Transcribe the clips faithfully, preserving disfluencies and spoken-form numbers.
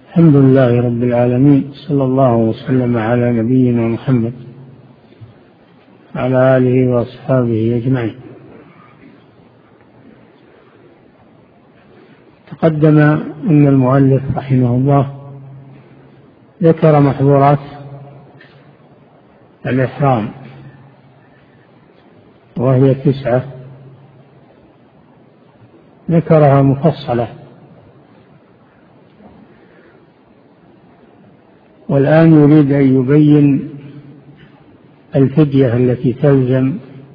الحمد لله رب العالمين، صلى الله وسلم على نبينا محمد على آله وأصحابه أجمعين. تقدم أن المؤلف رحمه الله ذكر محظورات الإحرام وهي تسعة، ذكرها مفصلة، والآن يريد أن يبين الفدية التي تلزم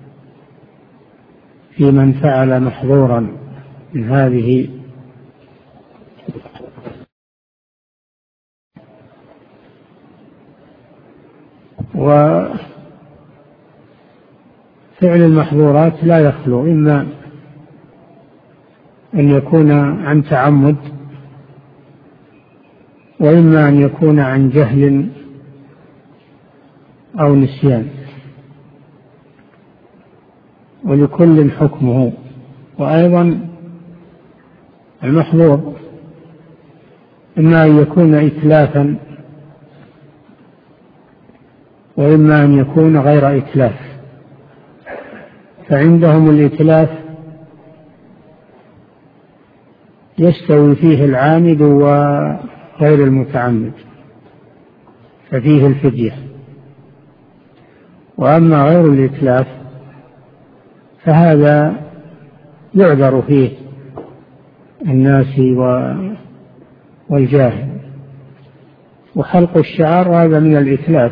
في من فعل محظورا من هذه وفعل المحظورات لا يخلو إما أن يكون عن تعمد، وإما أن يكون عن جهل أو نسيان، ولكل حكمه. وأيضا المحظور إما أن يكون إتلافا، وإما أن يكون غير إتلاف. فعندهم الإتلاف يستوي فيه العامد وغير المتعمد، ففيه الفدية. وأما غير الإتلاف فهذا يعذر فيه الناس والجاهل. وحلق الشعر هذا من الإتلاف،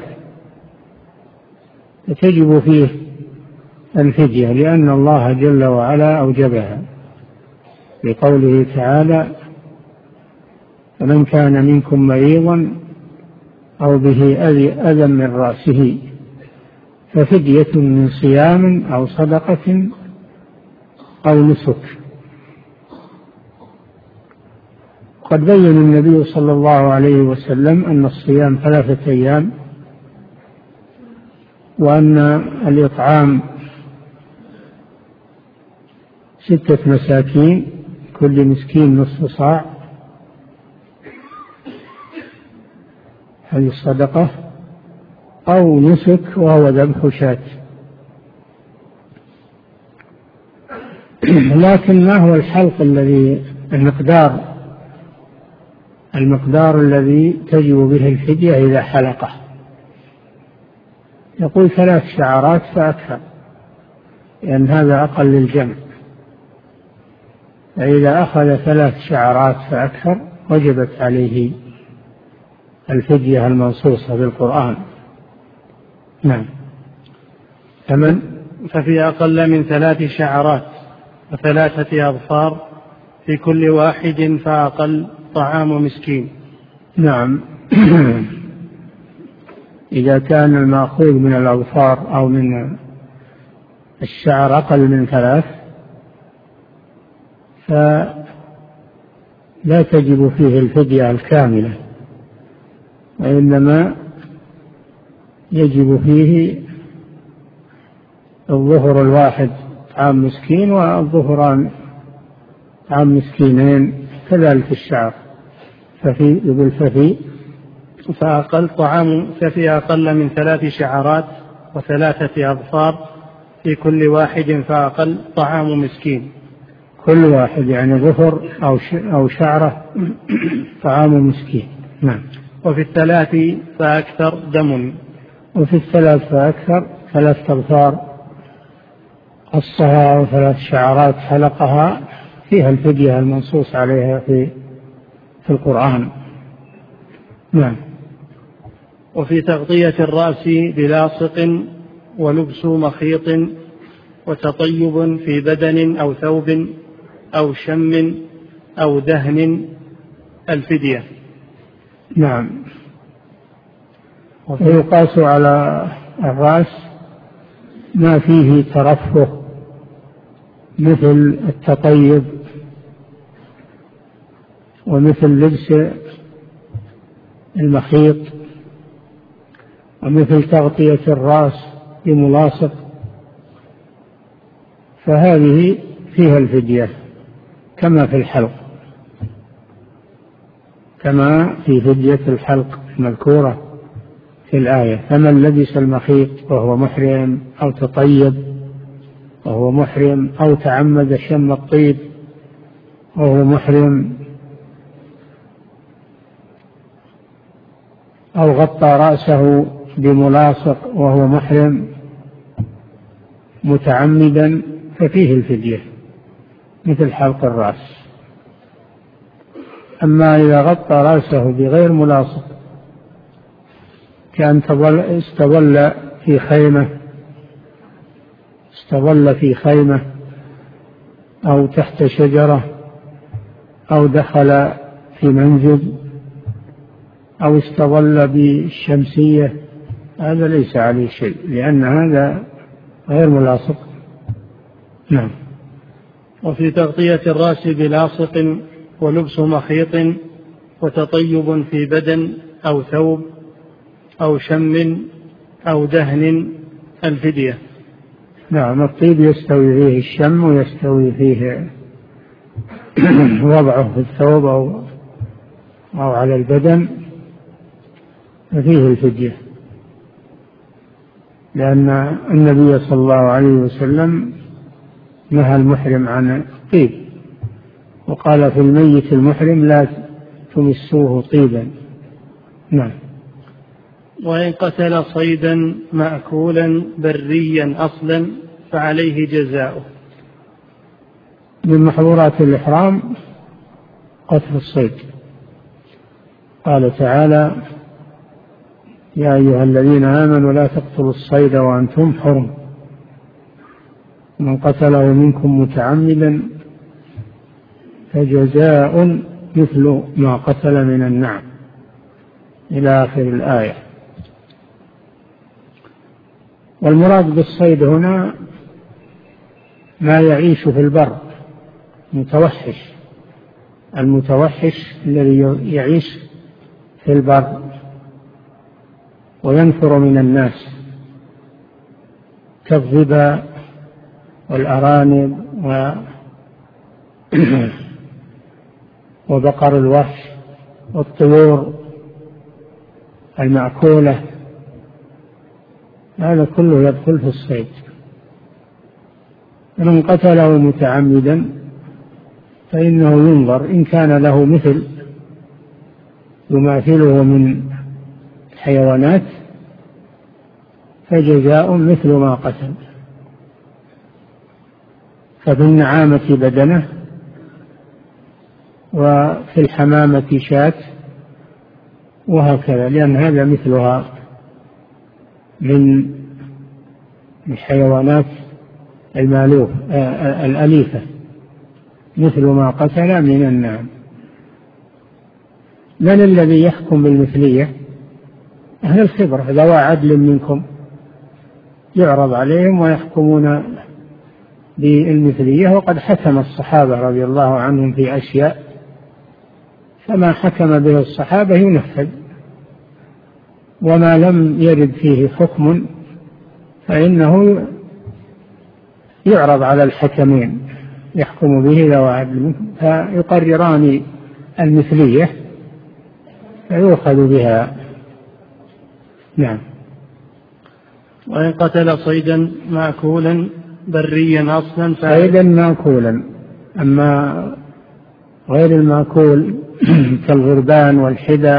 فتجب فيه الفدية لأن الله جل وعلا أوجبها بقوله تعالى: فمن كان منكم مريضا أو به أذى من رأسه ففدية من صيام أو صدقة أو نسك. قد بين النبي صلى الله عليه وسلم أن الصيام ثلاثة أيام، وأن الإطعام ستة مساكين كل مسكين نصف صاع، هذه الصدقة، أو نسك وهو ذبح شاة. لكن ما هو الحلق الذي المقدار المقدار الذي تجب به الفدية إذا حلقه؟ يقول ثلاث شعرات فأكثر، لأن هذا أقل للجمع. فإذا أخذ ثلاث شعرات فأكثر وجبت عليه الفدية المنصوصة بالقرآن. نعم. ثمن ففي أقل من ثلاث شعرات وثلاثة أظفار في كل واحد فأقل طعام مسكين. نعم. إذا كان المأخوذ من الأظفار أو من الشعر أقل من ثلاث فلا تجب فيه الفدية الكاملة، وإنما يجب فيه الظهر الواحد طعام مسكين، والظهران طعام مسكينين، كذلك الشعر. ففي يقول ففي فأقل طعام ففي أقل من ثلاث شعرات وثلاثة أظفار في كل واحد فأقل طعام مسكين. كل واحد يعني ظفر أو أو شعرة طعام مسكين. نعم. وفي الثلاث فأكثر دم. وفي الثلاث فأكثر ثلاث أظفار قصها وثلاث شعرات حلقها فيها الفدية المنصوص عليها في في القرآن. نعم. وفي تغطية الرأس بلاصق ولبس مخيط وتطيب في بدن أو ثوب أو شم أو دهن الفدية. نعم. ويقاس على الرأس ما فيه ترفه مثل التطيب ومثل لبس المخيط ومثل تغطية الرأس بملاصق، فهذه فيها الفدية كما في الحلق كما في فدية الحلق المذكورة في الآية. فمن لبس المخيط وهو محرم أو تطيب وهو محرم أو تعمد شم الطيب وهو محرم أو غطى رأسه بملاصق وهو محرم متعمدا ففيه الفدية مثل حلق الرأس. أما إذا غطى رأسه بغير ملاصق كأن استظل في خيمة استظل في خيمة أو تحت شجرة أو دخل في منزل أو استظل بالشمسية هذا ليس عليه شيء لأن هذا غير ملاصق. نعم. وفي تغطية الرأس بلاصق ولبس مخيط وتطيب في بدن أو ثوب أو شم أو دهن الفدية. نعم. الطيب يستوي فيه الشم ويستوي فيه وضعه في الثوب أو, أو على البدن ففيه الفدية لأن النبي صلى الله عليه وسلم نهى المحرم عن الطيب وقال في الميت المحرم لا تمسوه طيبا. نعم. وإن قتل صيدا مأكولا بريا أصلا فعليه جزاؤه. من محظورات الإحرام قتل الصيد. قال تعالى يا أيها الذين آمنوا لا تقتلوا الصيد وأنتم حرم من قتله منكم متعمدا فجزاء مثل ما قتل من النعم إلى آخر الآية. والمراد بالصيد هنا ما يعيش في البر متوحش المتوحش الذي يعيش في البر وينفر من الناس كالظبا والأرانب و وبقر الوحش والطيور المأكولة هذا كله يدخل في الصيد. من قتله متعمدا فإنه ينظر إن كان له مثل يماثله من حيوانات فجزاء مثل ما قتل. ففي النعامة بدنه وفي الحمامة شاة وهكذا لأن هذا مثلها من الحيوانات المالوف الأليفة مثل ما قتل من النعم. من الذي يحكم بالمثلية؟ أهل الخبرة ذوى عدل منكم يعرض عليهم ويحكمون بالمثلية. وقد حكم الصحابة رضي الله عنهم في أشياء فما حكم به الصحابة ينفذ وما لم يرد فيه حكم فإنه يعرض على الحكمين يحكم به ذوى عدل منكم فيقرران المثلية فيؤخذ بها. نعم. وإن قتل صيدا مأكولا بريا أصلا صيدا مأكولا. أما غير المأكول كالغربان والحدى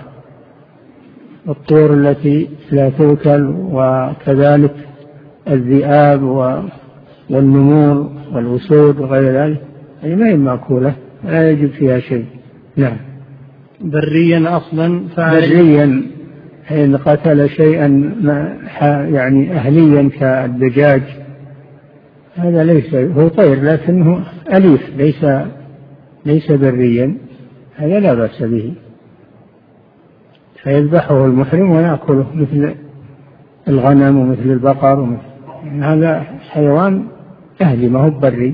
والطيور التي لا تؤكل وكذلك الذئاب والنمور والأسود وغير ذلك أي ما هي مأكولة لا يجب فيها شيء. نعم. بريا أصلا بريا حين قتل شيئا يعني أهليا كالدجاج هذا ليس هو طير لكنه أليف ليس ليس بريا هذا لا بأس به فيذبحه المحرم ويأكله مثل الغنم ومثل البقر ومثل هذا حيوان أهلي ما هو بري.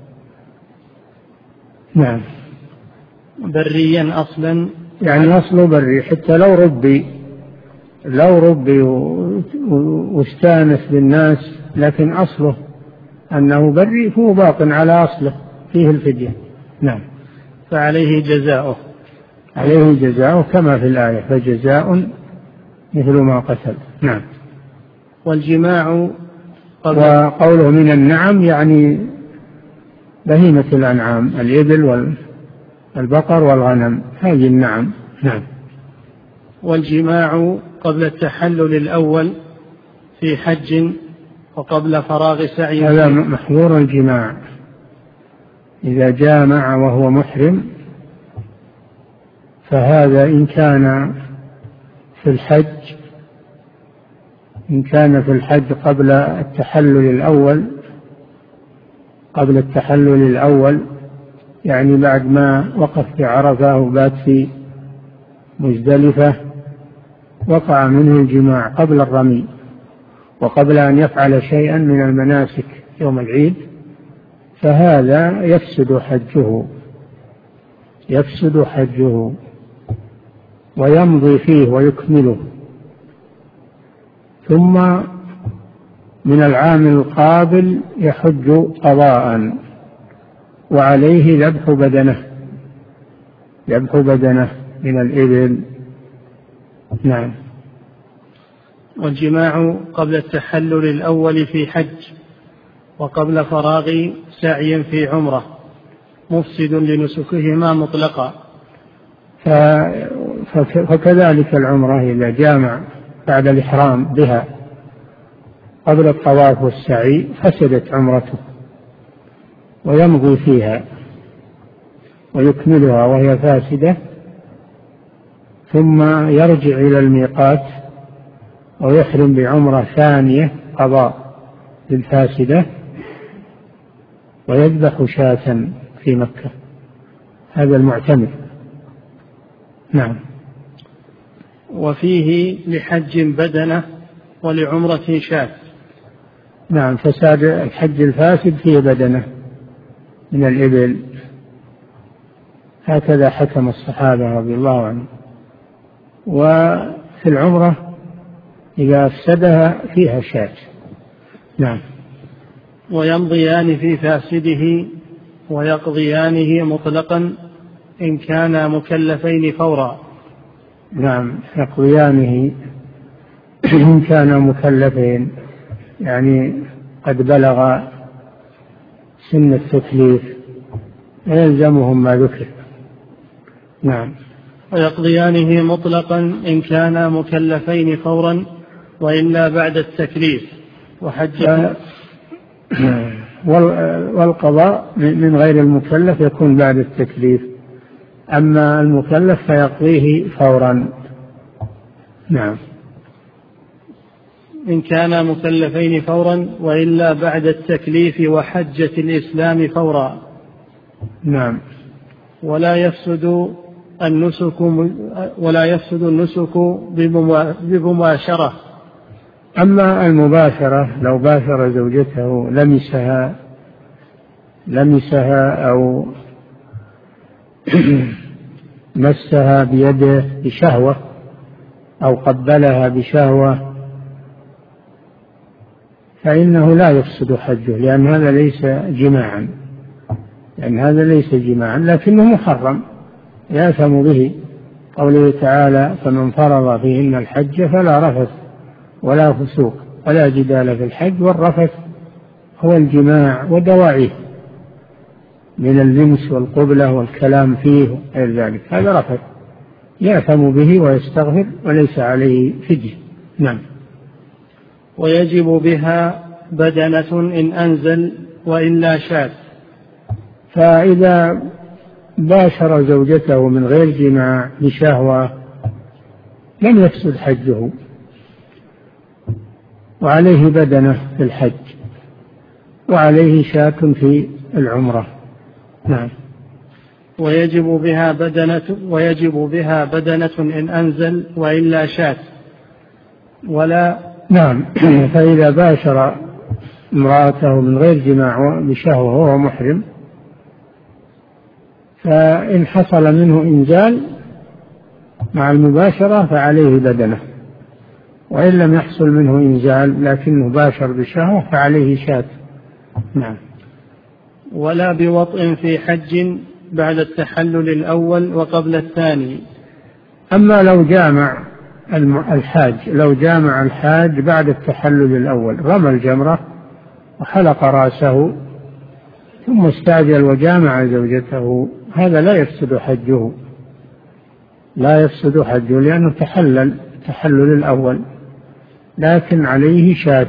نعم. بريا أصلا يعني أصله بري حتى لو ربي لو ربي واستانس بالناس لكن أصله أنه بري فهو باق على أصله فيه الفدية. نعم. فعليه جزاؤه. عليه جزاء كما في الآية فجزاء مثل ما قتل. نعم. والجماع وقوله من النعم يعني بهيمة الأنعام الإبل والبقر والغنم هذه النعم. نعم. والجماع قبل التحلل الأول في حج وقبل فراغ سعي. هذا محظور الجماع إذا جامع وهو محرم، فهذا إن كان في الحج إن كان في الحج قبل التحلل الأول قبل التحلل الأول يعني بعد ما وقف في عرفة وبات في مزدلفة وقع منه الجماع قبل الرمي وقبل أن يفعل شيئا من المناسك يوم العيد، فهذا يفسد حجه يفسد حجه ويمضي فيه ويكمله، ثم من العام القابل يحج قضاء وعليه ذبح بدنه ذبح بدنه من الإبل. نعم. والجماع قبل التحلل الأول في حج وقبل فراغ سعي في عمرة مفسد لنسكهما مطلقا. فكذلك العمرة إذا جامع بعد الإحرام بها قبل الطواف والسعي فسدت عمرته ويمضي فيها ويكملها وهي فاسدة، ثم يرجع إلى الميقات ويحرم بعمرة ثانية قضاء للفاسدة ويذبح شاة في مكة. هذا المعتمد. نعم. وفيه لحج بدنة ولعمرة شاة. نعم. فساد الحج الفاسد فيه بدنة من الإبل، هكذا حكم الصحابة رضي الله عنهم. وفي العمرة إذا أفسدها فيها شاة. نعم. ويمضيان في فاسده ويقضيانه مطلقا إن كانا مكلفين فورا. نعم. يقضيانه إن كانا مكلفين يعني قد بلغ سن التكليف يلزمهم ما ذكر. نعم. ويقضيانه مطلقا إن كانا مكلفين فورا وإلا بعد التكليف. وحج والقضاء من غير المكلف يكون بعد التكليف، أما المكلف فيقضيه فورا. نعم. إن كانا مكلفين فورا وإلا بعد التكليف وحجة الإسلام فورا. نعم. ولا يفسد النسك ولا يفسد النسك بمباشرة. أما المباشرة لو باشر زوجته لمسها لمسها أو مسها بيده بشهوة أو قبلها بشهوة فإنه لا يفسد حجه، لأن هذا ليس جماعا لأن هذا ليس جماعا لكنه محرم يأثم به. قوله تعالى: فمن فرض فيهن الحج فلا رفث ولا فسوق ولا جدال في الحج. والرفث هو الجماع ودواعيه من اللمس والقبلة والكلام فيه غير ذلك، هذا رفث يأثم به ويستغفر وليس عليه فدية. نعم. ويجب بها بدنة إن أنزل وإلا شاذ. فإذا باشر زوجته من غير جماع بشهوة لم يفسد حجه وعليه بدنة في الحج وعليه شاة في العمرة. نعم. ويجب بها بدنة ويجب بها بدنة إن أنزل وإلا شاة ولا. نعم. فإذا باشر امرأته من غير جماع بشهوة وهو محرم فإن حصل منه إنزال مع المباشرة فعليه بدنة، وإن لم يحصل منه إنزال لكنه باشر بشهوة فعليه شاة. نعم. ولا بوطء في حج بعد التحلل الأول وقبل الثاني. أما لو جامع الحاج لو جامع الحاج بعد التحلل الأول، رمى الجمرة وحلق رأسه ثم استعجل وجامع زوجته، هذا لا يفسد حجه، لا يفسد حجه لأنه تحلل التحلل الأول، لكن عليه شاة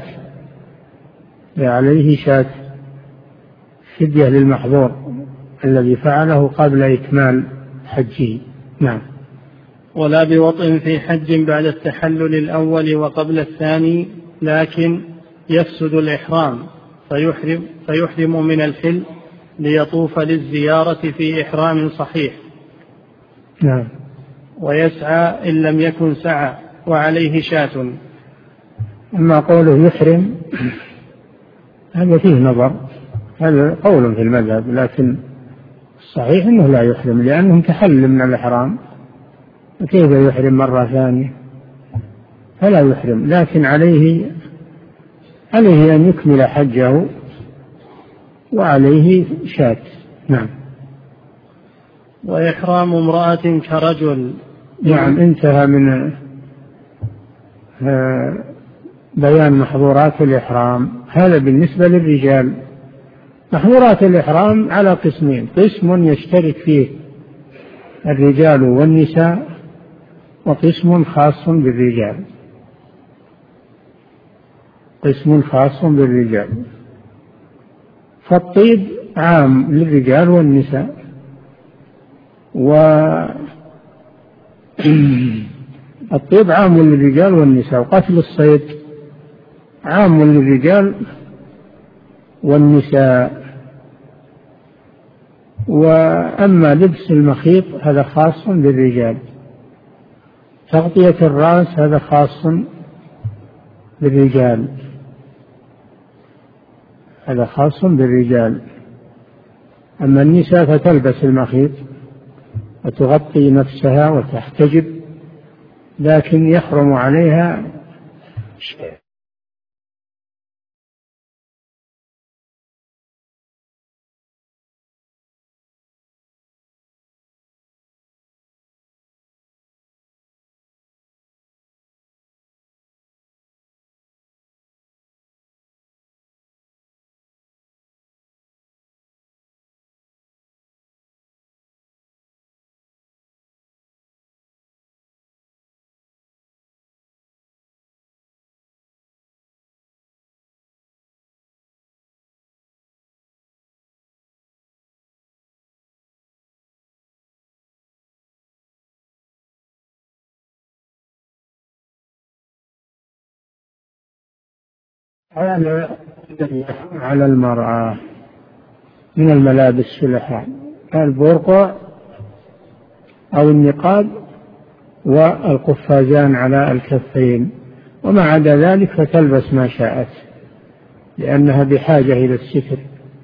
عليه شاة فدية للمحظور الذي فعله قبل إكمال حجه. نعم. ولا بوطء في حج بعد التحلل الأول وقبل الثاني، لكن يفسد الإحرام فيحرم, فيحرم من الحل ليطوف للزيارة في إحرام صحيح. نعم. ويسعى إن لم يكن سعى وعليه شاة. أما قوله يحرم هذا فيه نظر، هذا قول في المذهب، لكن الصحيح أنه لا يحرم لأنه تحل من الإحرام، كيف يحرم مرة ثانية؟ فلا يحرم، لكن عليه عليه أن يكمل حجه وعليه شاة. نعم. وإحرام امرأة كرجل. نعم. انتهى من بيان محظورات الإحرام. هذا بالنسبة للرجال. محظورات الإحرام على قسمين: قسم يشترك فيه الرجال والنساء، وقسم خاص بالرجال. قسم خاص بالرجال. فالطيب عام للرجال والنساء، والطيب عام للرجال والنساء، وقتل الصيد عام للرجال والنساء. وأما لبس المخيط هذا خاص بالرجال. تغطية الرأس هذا خاص بالرجال، هذا خاص بالرجال. أما النساء فتلبس المخيط وتغطي نفسها وتحتجب، لكن يحرم عليها شيء. هذا على المرأة من الملابس في الإحرام: البرقع أو النقاب والقفازان على الكفين، وما عدا ذلك فتلبس ما شاءت لأنها بحاجة إلى الستر.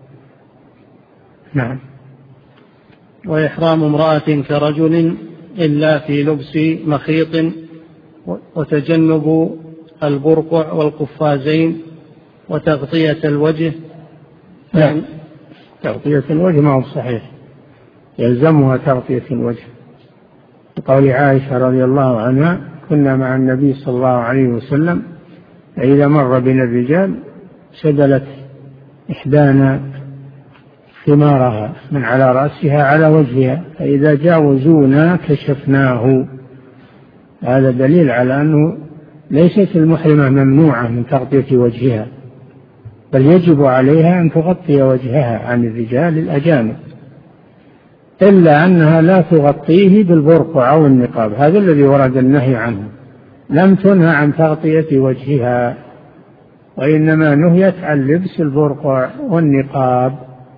نعم. وإحرام امرأة كرجل إلا في لبس مخيط وتجنب البرقع والقفازين وتغطية الوجه. نعم. تغطية الوجه ما هو صحيح، يلزمها تغطية الوجه، قول عائشة رضي الله عنها: كنا مع النبي صلى الله عليه وسلم فإذا مر بنا الرجال سدلت إحدانا خمارها من على رأسها على وجهها، فإذا جاوزونا كشفناه. هذا دليل على أنه ليست المحرمة ممنوعة من تغطية وجهها، بل يجب عليها أن تغطي وجهها عن الرجال الأجانب، إلا أنها لا تغطيه بالبرقع أو النقاب، هذا الذي ورد النهي عنه. لم تنهى عن تغطية وجهها، وإنما نهيت عن لبس البرقع والنقاب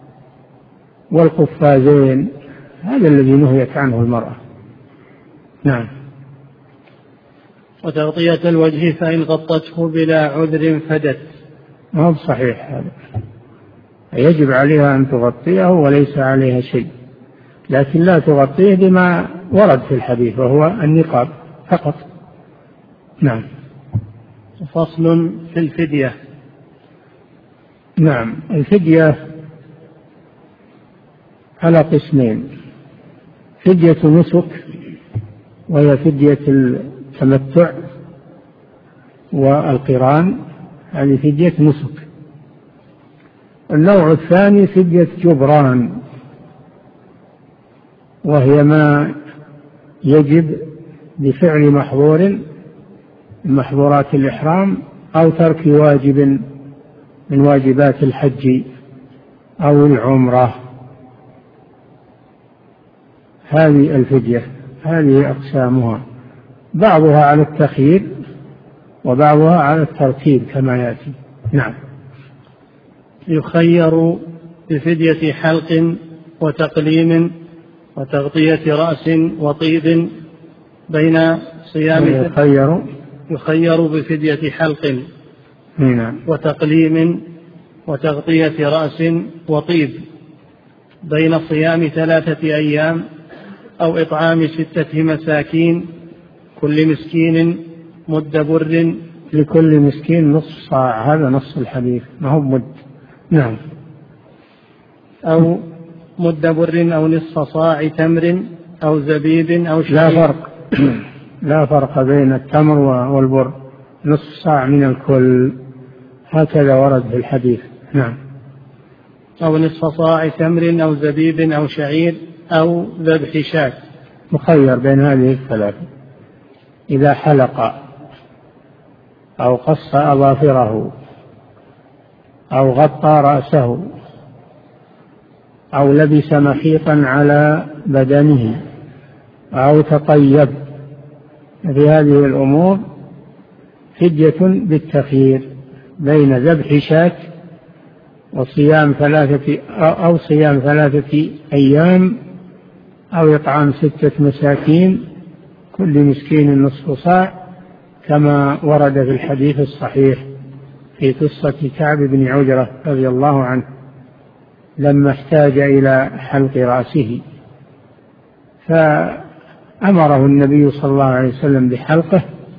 والقفازين، هذا الذي نهيت عنه المرأة. نعم. وتغطية الوجه فإن غطته بلا عذر فدت. ما هو صحيح هذا، يجب عليها أن تغطيه وليس عليها شيء، لكن لا تغطيه بما ورد في الحديث وهو النقاب فقط. نعم. فصل في الفدية. نعم. الفدية على قسمين: فدية نسك وهي فدية التمتع، والقران هذه فدية نسك. النوع الثاني فدية جبران، وهي ما يجب بفعل محظور من محظورات الإحرام أو ترك واجب من واجبات الحج أو العمرة. هذه الفدية، هذه أقسامها، بعضها على التخيير وبعضها على الترتيب كما يأتي. نعم. يخير بفدية حلق وتقليم وتغطية رأس وطيب بين صيام يخير يخير بفدية حلق نعم. وتقليم وتغطية رأس وطيب بين صيام ثلاثة أيام أو إطعام ستة مساكين كل مسكين مد بر. لكل مسكين نصف صاع، هذا نص الحديث، ما هو مد. نعم. أو مد بر أو نصف صاع تمر أو زبيب أو شعير. لا فرق لا فرق بين التمر والبر، نصف صاع من الكل، هكذا ورد في الحديث. نعم. أو نصف صاع تمر أو زبيب أو شعير أو ذبح شاة. مخير بين هذه الثلاثة: إذا حلق أو قص أظافره أو غطى رأسه أو لبس مخيطا على بدنه أو تطيب، في هذه الأمور فدية بالتخيير بين ذبح شاة وصيام ثلاثة أو صيام ثلاثة أيام أو إطعام ستة مساكين كل مسكين نصف صاع، كما ورد في الحديث الصحيح في قصة كعب بن عجرة رضي الله عنه لما احتاج إلى حلق رأسه، فأمره النبي صلى الله عليه وسلم بحلقه،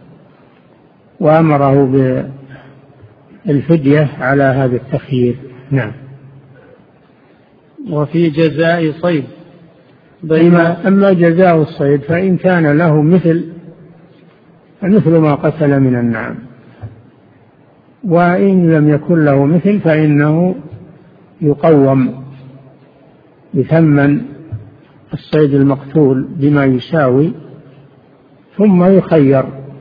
وأمره بالفدية على هذا التخيير. نعم. وفي جزاء صيد أما, أما جزاء الصيد فإن كان له مثل فمثل ما قتل من النعم، وإن لم يكن له مثل فإنه يقوم بثمن الصيد المقتول بما يساوي، ثم يخير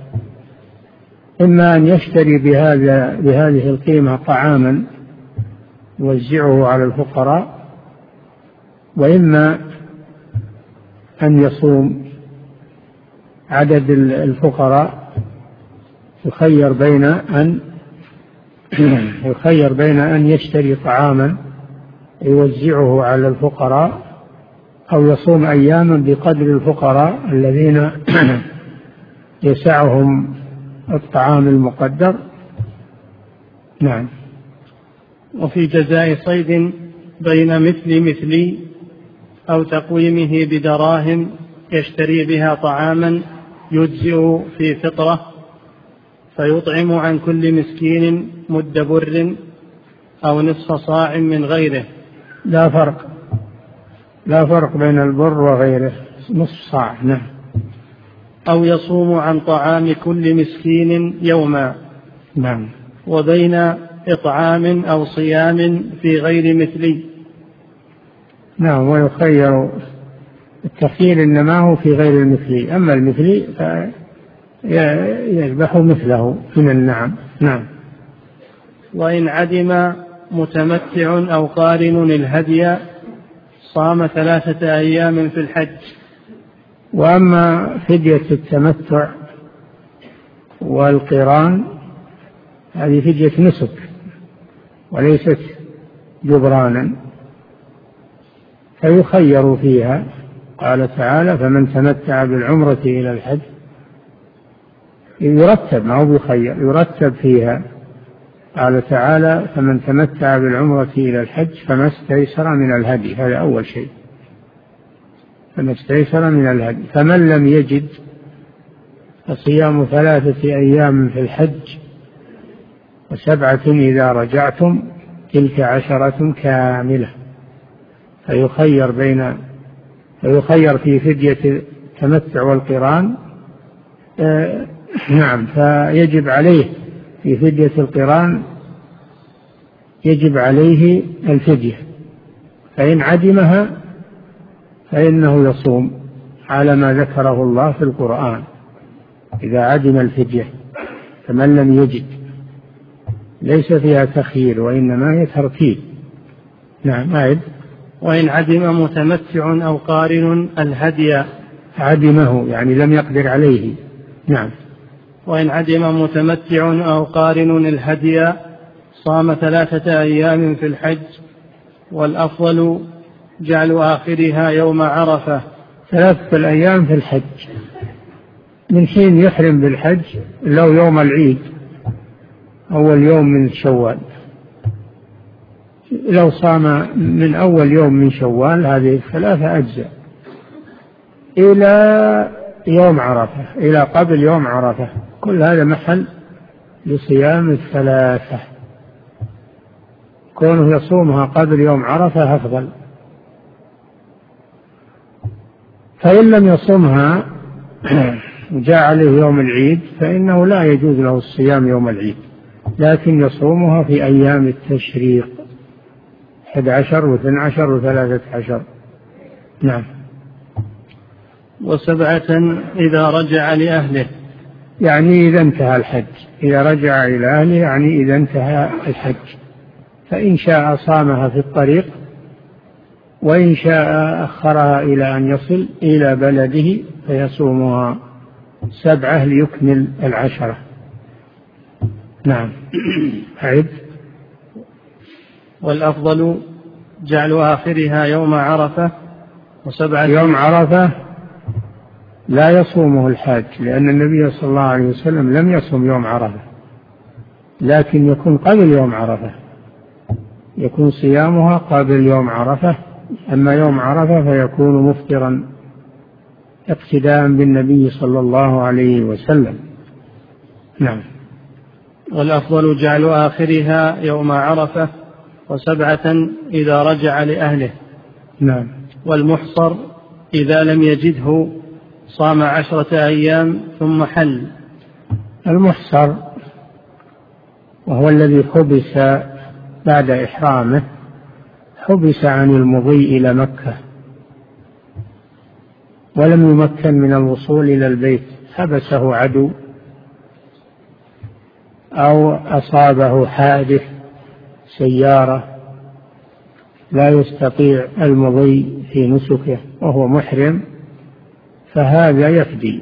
إما أن يشتري بهذا بهذه القيمة طعاما يوزعه على الفقراء، وإما أن يصوم عدد الفقراء. يخير بين أن يخير بين أن يشتري طعاما يوزعه على الفقراء أو يصوم أياما بقدر الفقراء الذين يسعهم الطعام المقدر. نعم. وفي جزاء صيد بين مثل مثلي أو تقويمه بدراهم يشتري بها طعاما يجزئ في فطرة فيطعم عن كل مسكين مد بر أو نصف صاع من غيره. لا فرق لا فرق بين البر وغيره، نصف صاع. نعم. أو يصوم عن طعام كل مسكين يوما. نعم. وبين إطعام أو صيام في غير مثلي. نعم. ويخير التخيير إنما هو في غير المثلي، أما المثلي فيذبح مثله من النعم. نعم. وإن عدم متمتع أو قارن الهدي صام ثلاثة أيام في الحج. وأما فدية التمتع والقران هذه فدية نسك وليست جبرانا، فيخير فيها. قال تعالى: فمن تمتع بالعمرة إلى الحج، يرتب، ما هو بيخير، يرتب فيها. قال تعالى: فمن تمتع بالعمرة إلى الحج فما استيسر من الهدي، هذا أول شيء، فما استيسر من الهدي. فمن لم يجد فصيام ثلاثة أيام في الحج وسبعة إذا رجعتم تلك عشرة كاملة. فيخير بين فيخير في فدية التمتع والقران. آه نعم، فيجب عليه في فدية القران يجب عليه الفدية، فإن عدمها فإنه يصوم على ما ذكره الله في القرآن إذا عدم الفدية. فمن لم يجد، ليس فيها تخيير وإنما هي ترتيب. نعم. أعد. وإن عدم متمتع أو قارن الهدي. عدمه يعني لم يقدر عليه. نعم. وإن عدم متمتع أو قارن الهدي صام ثلاثة أيام في الحج، والأفضل جعل آخرها يوم عرفة. ثلاثة الأيام في الحج من حين يحرم بالحج لو يوم العيد أول يوم من شوال، لو صام من أول يوم من شوال هذه الثلاثة أجزاء إلى يوم عرفة، إلى قبل يوم عرفة، كل هذا محل لصيام الثلاثة. كونه يصومها قبل يوم عرفة أفضل. فإن لم يصومها وجاء عليه يوم العيد فإنه لا يجوز له الصيام يوم العيد، لكن يصومها في أيام التشريق أحد عشر واثنى عشر وثلاثة عشر. نعم. وسبعة إذا رجع لأهله، يعني إذا انتهى الحج، إذا رجع إلى أهله يعني إذا انتهى الحج، فإن شاء صامها في الطريق، وإن شاء أخرها إلى أن يصل إلى بلده فيصومها سبعة ليكمل العشرة. نعم. أعد. والأفضل جعل آخرها يوم عرفة. وسبعة يوم عرفة لا يصومه الحاج، لأن النبي صلى الله عليه وسلم لم يصوم يوم عرفة، لكن يكون قبل يوم عرفة، يكون صيامها قبل يوم عرفة. أما يوم عرفة فيكون مفطرا اقتداء بالنبي صلى الله عليه وسلم. نعم. والأفضل جعل آخرها يوم عرفة. وسبعة إذا رجع لأهله. نعم. والمحصر إذا لم يجده صام عشرة أيام ثم حل. المحصر وهو الذي حبس بعد إحرامه، حبس عن المضي إلى مكة ولم يمكن من الوصول إلى البيت، حبسه عدو أو أصابه حادث سيارة لا يستطيع المضي في نسكه وهو محرم، فهذا يفدي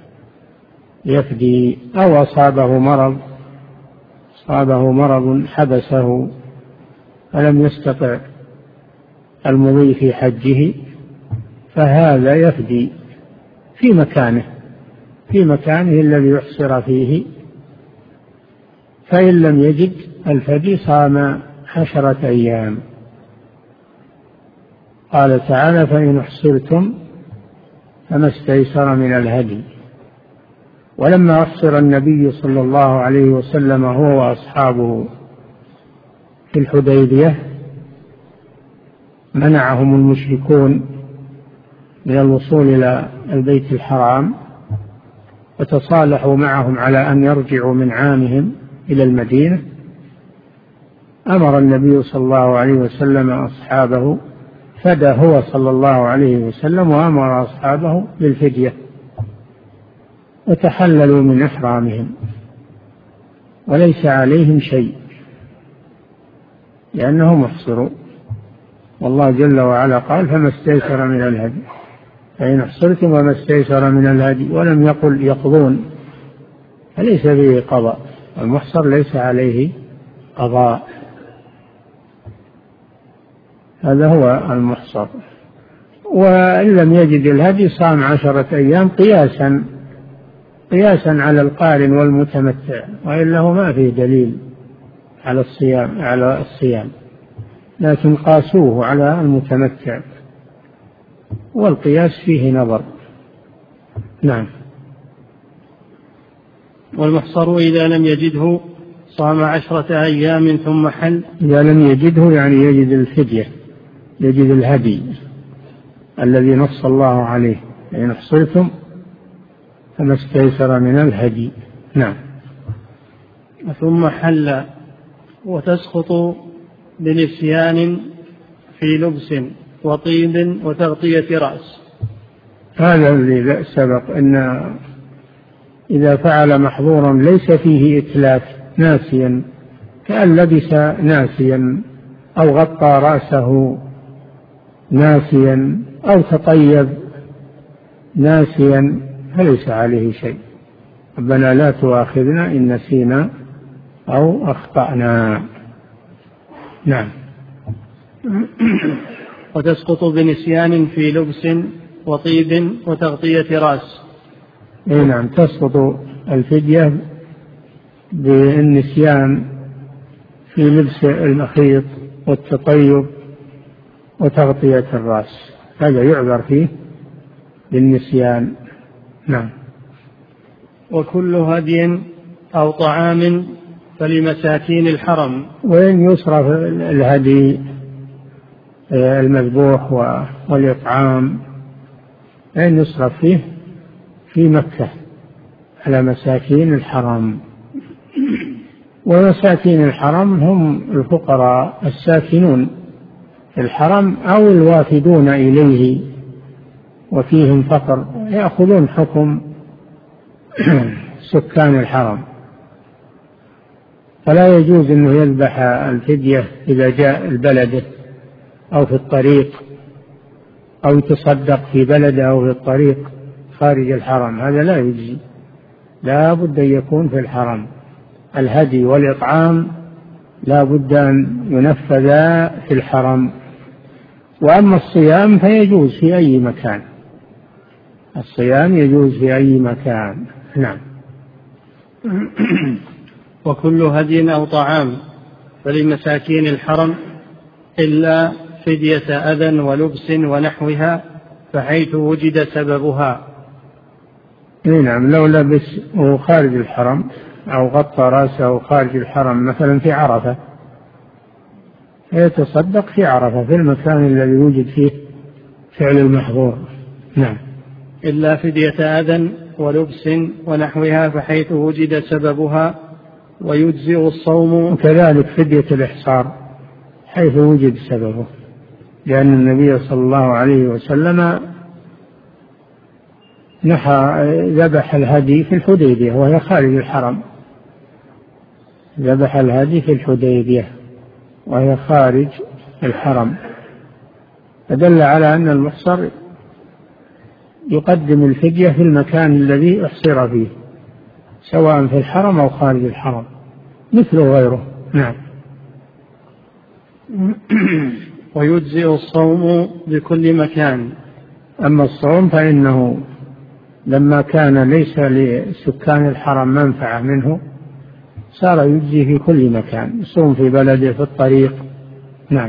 يفدي أو أصابه مرض أصابه مرض حبسه فلم يستطع المضي في حجه، فهذا يفدي في مكانه في مكانه الذي يحصر فيه. فإن لم يجد الفدي صام عشرة أيام. قال تعالى: فإن احصرتم فما استيسر من الهدي. ولما أحصر النبي صلى الله عليه وسلم هو وأصحابه في الحديبية منعهم المشركون من الوصول إلى البيت الحرام، وتصالحوا معهم على أن يرجعوا من عامهم إلى المدينة. أمر النبي صلى الله عليه وسلم أصحابه، فدى هو صلى الله عليه وسلم وأمر أصحابه بالفدية، وتحللوا من إحرامهم وليس عليهم شيء لأنهم احصروا. والله جل وعلا قال: فما استيسر من الهدي، فإن احصرتم وما استيسر من الهدي، ولم يقل يقضون، فليس به قضاء، المحصر ليس عليه قضاء. هذا هو المحصر. وإن لم يجد الهدي صام عشرة أيام قياسا قياسا على القارن والمتمتع، وإلا هو ما فيه دليل على الصيام على الصيام لكن قاسوه على المتمتع، والقياس فيه نظر. نعم. والمحصر إذا لم يجده صام عشرة أيام ثم حل. إذا لم يجده يعني يجد الفدية، يجد الهدي الذي نص الله عليه، إن حصرتم فما استيسر من الهدي. نعم. ثم حل وتسقط بنسيان في لبس وطيب وتغطية رأس. هذا الذي سبق، أن إذا فعل محظورا ليس فيه إتلاف ناسيا، كأن لبس ناسيا أو غطى رأسه ناسيا أو تطيب ناسيا، فليس عليه شيء. ربنا لا تؤاخذنا إن نسينا أو أخطأنا. نعم. وتسقط بنسيان في لبس وطيب وتغطية رأس. نعم، تسقط الفدية بالنسيان في لبس المخيط والتطيب وتغطية الرأس، هذا يعذر فيه بالنسيان. نعم. وكل هدي أو طعام فلمساكين الحرم. وإن يصرف الهدي المذبوح والإطعام إن يصرف فيه في مكة على مساكين الحرم. ومساكين الحرم هم الفقراء الساكنون في الحرم أو الوافدون إليه وفيهم فقر، يأخذون حكم سكان الحرم. فلا يجوز أنه يذبح الفدية إذا جاء البلد أو في الطريق أو يتصدق في بلده أو في الطريق خارج الحرم، هذا لا يجزي، لا بد أن يكون في الحرم. الهدي والإطعام لا بد أن ينفذا في الحرم. وأما الصيام فيجوز في أي مكان، الصيام يجوز في أي مكان. نعم. وكل هدي أو طعام فلمساكين الحرم إلا فدية أذى ولبس ونحوها فحيث وجد سببها. نعم، لو لبس خارج الحرم أو غطى رأسه خارج الحرم مثلا في عرفة يتصدق في عرفة في المكان الذي يوجد فيه فعل المحظور. نعم. إلا فدية أذى ولبس ونحوها فحيث وجد سببها ويجزئ الصوم. وكذلك فدية الإحصار حيث وجد سببه، لأن النبي صلى الله عليه وسلم نحى ذبح الهدي في الحديبية وهي خارج الحرم، ذبح الهدي في الحديبية وهي خارج الحرم، فدل على أن المحصر يقدم الفدية في المكان الذي أحصر فيه سواء في الحرم أو خارج الحرم مثل غيره. نعم. ويجزئ الصوم بكل مكان. أما الصوم فإنه لما كان ليس لسكان الحرم منفعة منه صار يجزي في كل مكان، يصوم في بلده في الطريق. نعم.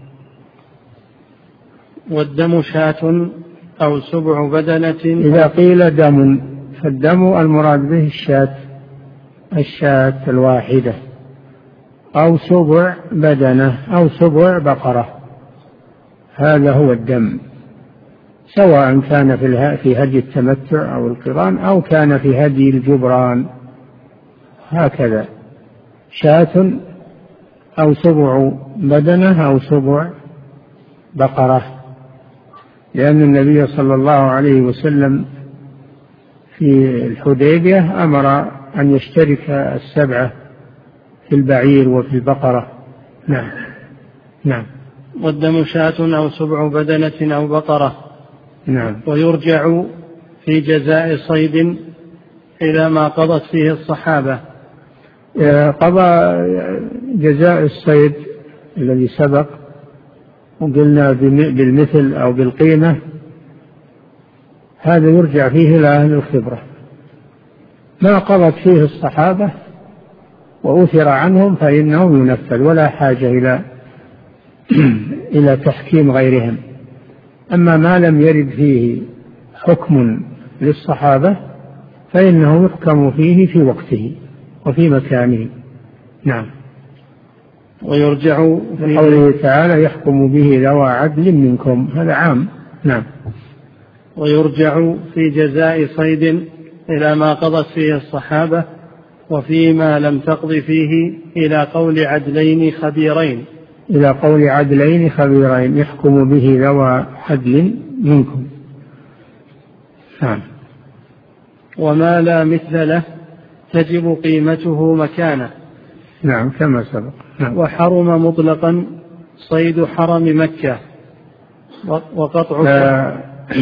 والدم شاة أو سبع بدنة. إذا قيل دم فالدم المراد به الشاة، الشاة الواحدة، أو سبع بدنة أو سبع بقرة، هذا هو الدم، سواء كان في هدي التمتع أو القران أو كان في هدي الجبران، هكذا شاة أو سبع بدنة أو سبع بقرة، لأن النبي صلى الله عليه وسلم في الحديبية أمر أن يشترك السبعة في البعير وفي البقرة. نعم. نعم. والدم شاة أو سبع بدنة أو بقرة. نعم. ويرجع في جزاء صيد إلى ما قضت فيه الصحابة. قضى جزاء الصيد الذي سبق وقلنا بالمثل أو بالقيمة، هذا يرجع فيه إلى أهل الخبرة. ما قضت فيه الصحابة وأثر عنهم فإنه ينفذ ولا حاجة إلى إلى تحكيم غيرهم. أما ما لم يرد فيه حكم للصحابة فإنه يحكم فيه في وقته وفي مكانه. نعم. ويرجع في قوله تعالى يحكم به ذوى عدل منكم، هذا عام. نعم. ويرجع في جزاء صيد إلى ما قضت فيه الصحابة، وفيما لم تقض فيه إلى قول عدلين خبيرين إلى قول عدلين خبيرين يحكم به ذوى عدل منكم. نعم. وما لا مثل له تجب قيمته مكانه. نعم كما سبق. نعم. وحرم مطلقا صيد حرم مكة وقطع ف...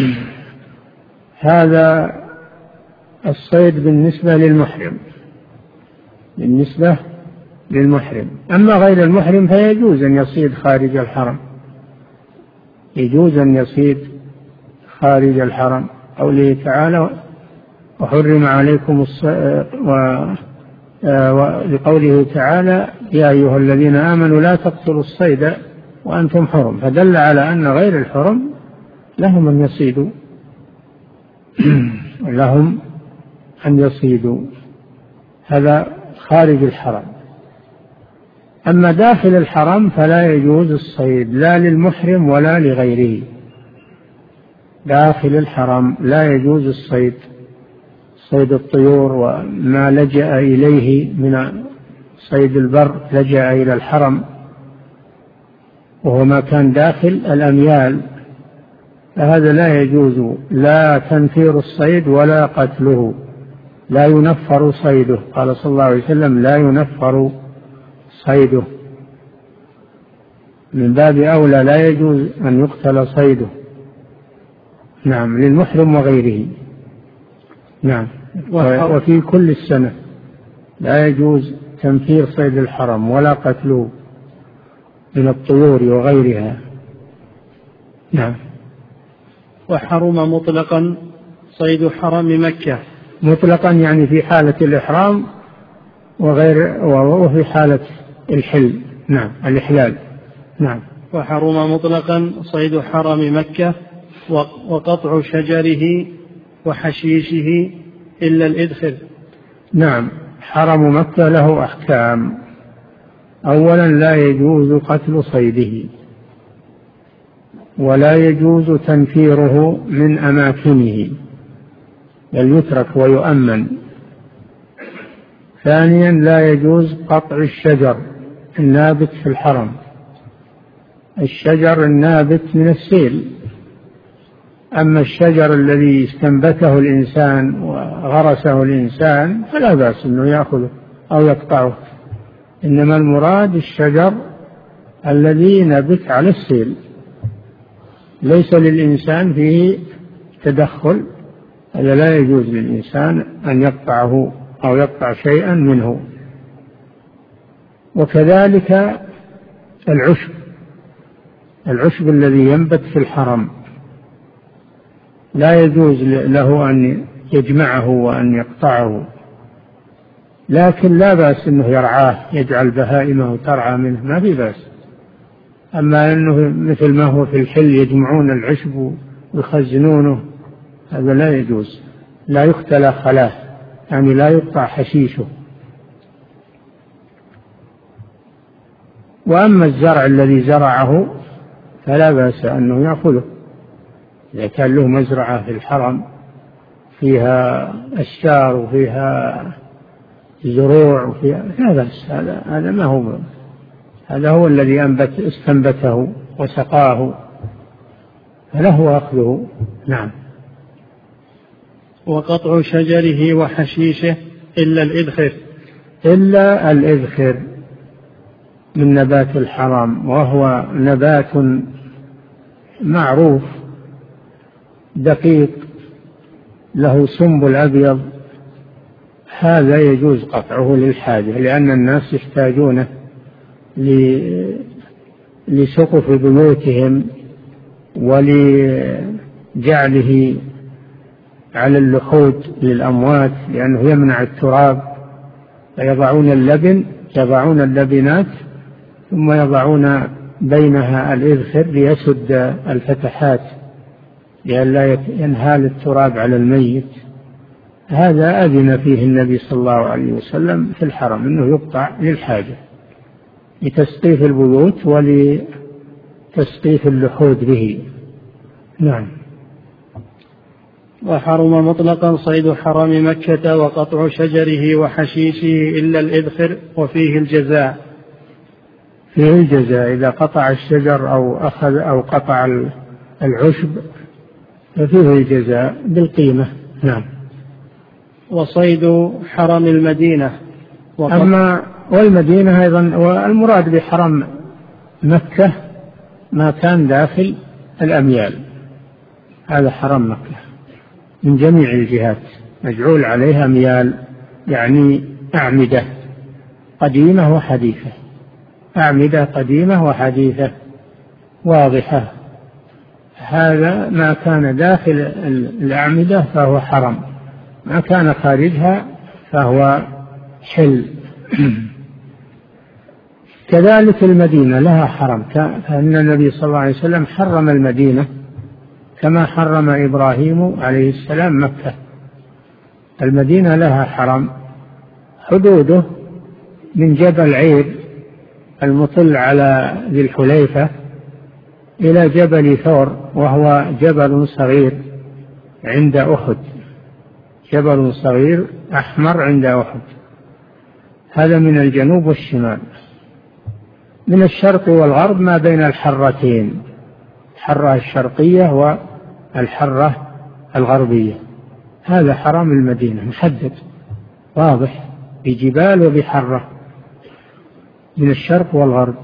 هذا الصيد بالنسبة للمحرم، بالنسبة للمحرم. أما غير المحرم فيجوز أن يصيد خارج الحرم، يجوز أن يصيد خارج الحرم. قوله تعالى وحرم عليكم الصيد و... ولقوله تعالى يا أيها الذين آمنوا لا تقتلوا الصيد وأنتم حرم، فدل على أن غير الحرم لهم أن يصيدوا لهم أن يصيدوا، هذا خارج الحرم. أما داخل الحرم فلا يجوز الصيد لا للمحرم ولا لغيره. داخل الحرم لا يجوز الصيد، صيد الطيور وما لجأ إليه من صيد البر لجأ إلى الحرم، وهو ما كان داخل الأميال، فهذا لا يجوز لا تنفير الصيد ولا قتله، لا ينفر صيده. قال صلى الله عليه وسلم لا ينفر صيده، من باب أولى لا يجوز أن يقتل صيده. نعم للمحرم وغيره. نعم. وفي كل السنة لا يجوز تنفير صيد الحرم ولا قتله من الطيور وغيرها. نعم. وحرم مطلقا صيد حرم مكة، مطلقا يعني في حالة الإحرام وغير وفي حالة الحل. نعم الإحلال. نعم. وحرم مطلقا صيد حرم مكة وقطع شجره وحشيشه إلا الإدخل. نعم. حرم مكة له أحكام. أولا لا يجوز قتل صيده، ولا يجوز تنفيره من أماكنه بل يترك ويؤمن. ثانيا لا يجوز قطع الشجر النابت في الحرم، الشجر النابت من السيل. أما الشجر الذي استنبته الإنسان وغرسه الإنسان فلا بأس أنه يأخذه أو يقطعه، إنما المراد الشجر الذي نبت على السيل ليس للإنسان فيه تدخل، هذا لا يجوز للإنسان أن يقطعه أو يقطع شيئا منه. وكذلك العشب، العشب الذي ينبت في الحرم لا يجوز له أن يجمعه وأن يقطعه، لكن لا بأس أنه يرعاه، يجعل بهائمه ترعى منه، ما في بأس. أما أنه مثل ما هو في الحل يجمعون العشب ويخزنونه، هذا لا يجوز. لا يختلى خلاه، يعني لا يقطع حشيشه. وأما الزرع الذي زرعه فلا بأس أنه يأخذه، إذا كان له مزرعة في الحرم فيها أشجار وفيها زروع وفيها، لا بأس. هذا هذا ما هو، هذا هو الذي أنبت استنبته وسقاه، فله أخذه. نعم. وقطع شجره وحشيشه إلا الإذخر، إلا الإذخر من نبات الحرم، وهو نبات معروف دقيق له سنبل أبيض، هذا يجوز قطعه للحاجة، لأن الناس يحتاجونه لسقف بيوتهم ولجعله على اللحود للأموات، لأنه يمنع التراب، فيضعون اللبن، يضعون اللبنات ثم يضعون بينها الإذخر ليسد الفتحات لئلا ينهال التراب على الميت. هذا أذن فيه النبي صلى الله عليه وسلم في الحرم أنه يقطع للحاجة، لتسقيف البيوت ولتسقيف اللحود به. نعم. وحرم مطلقا صيد حرم مكة وقطع شجره وحشيشه إلا الإذخر وفيه الجزاء. فيه الجزاء إذا قطع الشجر أو أخذ أو قطع العشب ففيه الجزاء بالقيمة. نعم. وصيد حرم المدينة. أما والمدينة أيضا، والمراد بحرم مكة ما كان داخل الأميال، هذا حرم مكة من جميع الجهات، مجعول عليها أميال يعني أعمدة قديمة وحديثة، أعمدة قديمة وحديثة واضحة. هذا ما كان داخل الأعمدة فهو حرم، ما كان خارجها فهو حل. كذلك المدينة لها حرم، فإن النبي صلى الله عليه وسلم حرم المدينة كما حرم إبراهيم عليه السلام مكة. المدينة لها حرم، حدوده من جبل عير المطل على ذي الحليفة إلى جبل ثور وهو جبل صغير عند أحد، جبل صغير أحمر عند أحد، هذا من الجنوب والشمال. من الشرق والغرب ما بين الحرتين، الحرة الشرقية والحرة الغربية، هذا حرم المدينة محدد واضح بجبال وبحرة من الشرق والغرب.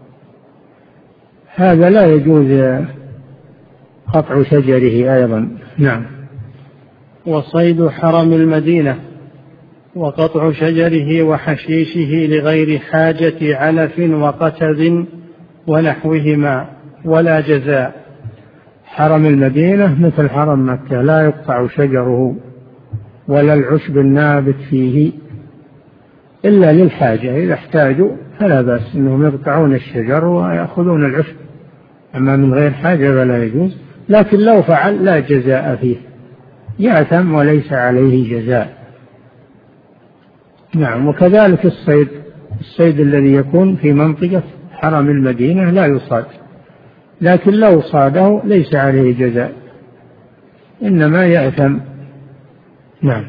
هذا لا يجوز قطع شجره أيضا. نعم. وصيد حرم المدينة وقطع شجره وحشيشه لغير حاجة علف وقتذ ونحوهما ولا جزاء. حرم المدينة مثل حرم مكة لا يقطع شجره ولا العشب النابت فيه إلا للحاجة، إذا احتاجوا فلا بأس أنهم يقطعون الشجر ويأخذون العشب، أما من غير حاجة فلا يجوز. لكن لو فعل لا جزاء فيه، يأثم وليس عليه جزاء. نعم. وكذلك الصيد، الصيد الذي يكون في منطقة حرم المدينة لا يصاد، لكن لو صاده ليس عليه جزاء، إنما يأثم. نعم.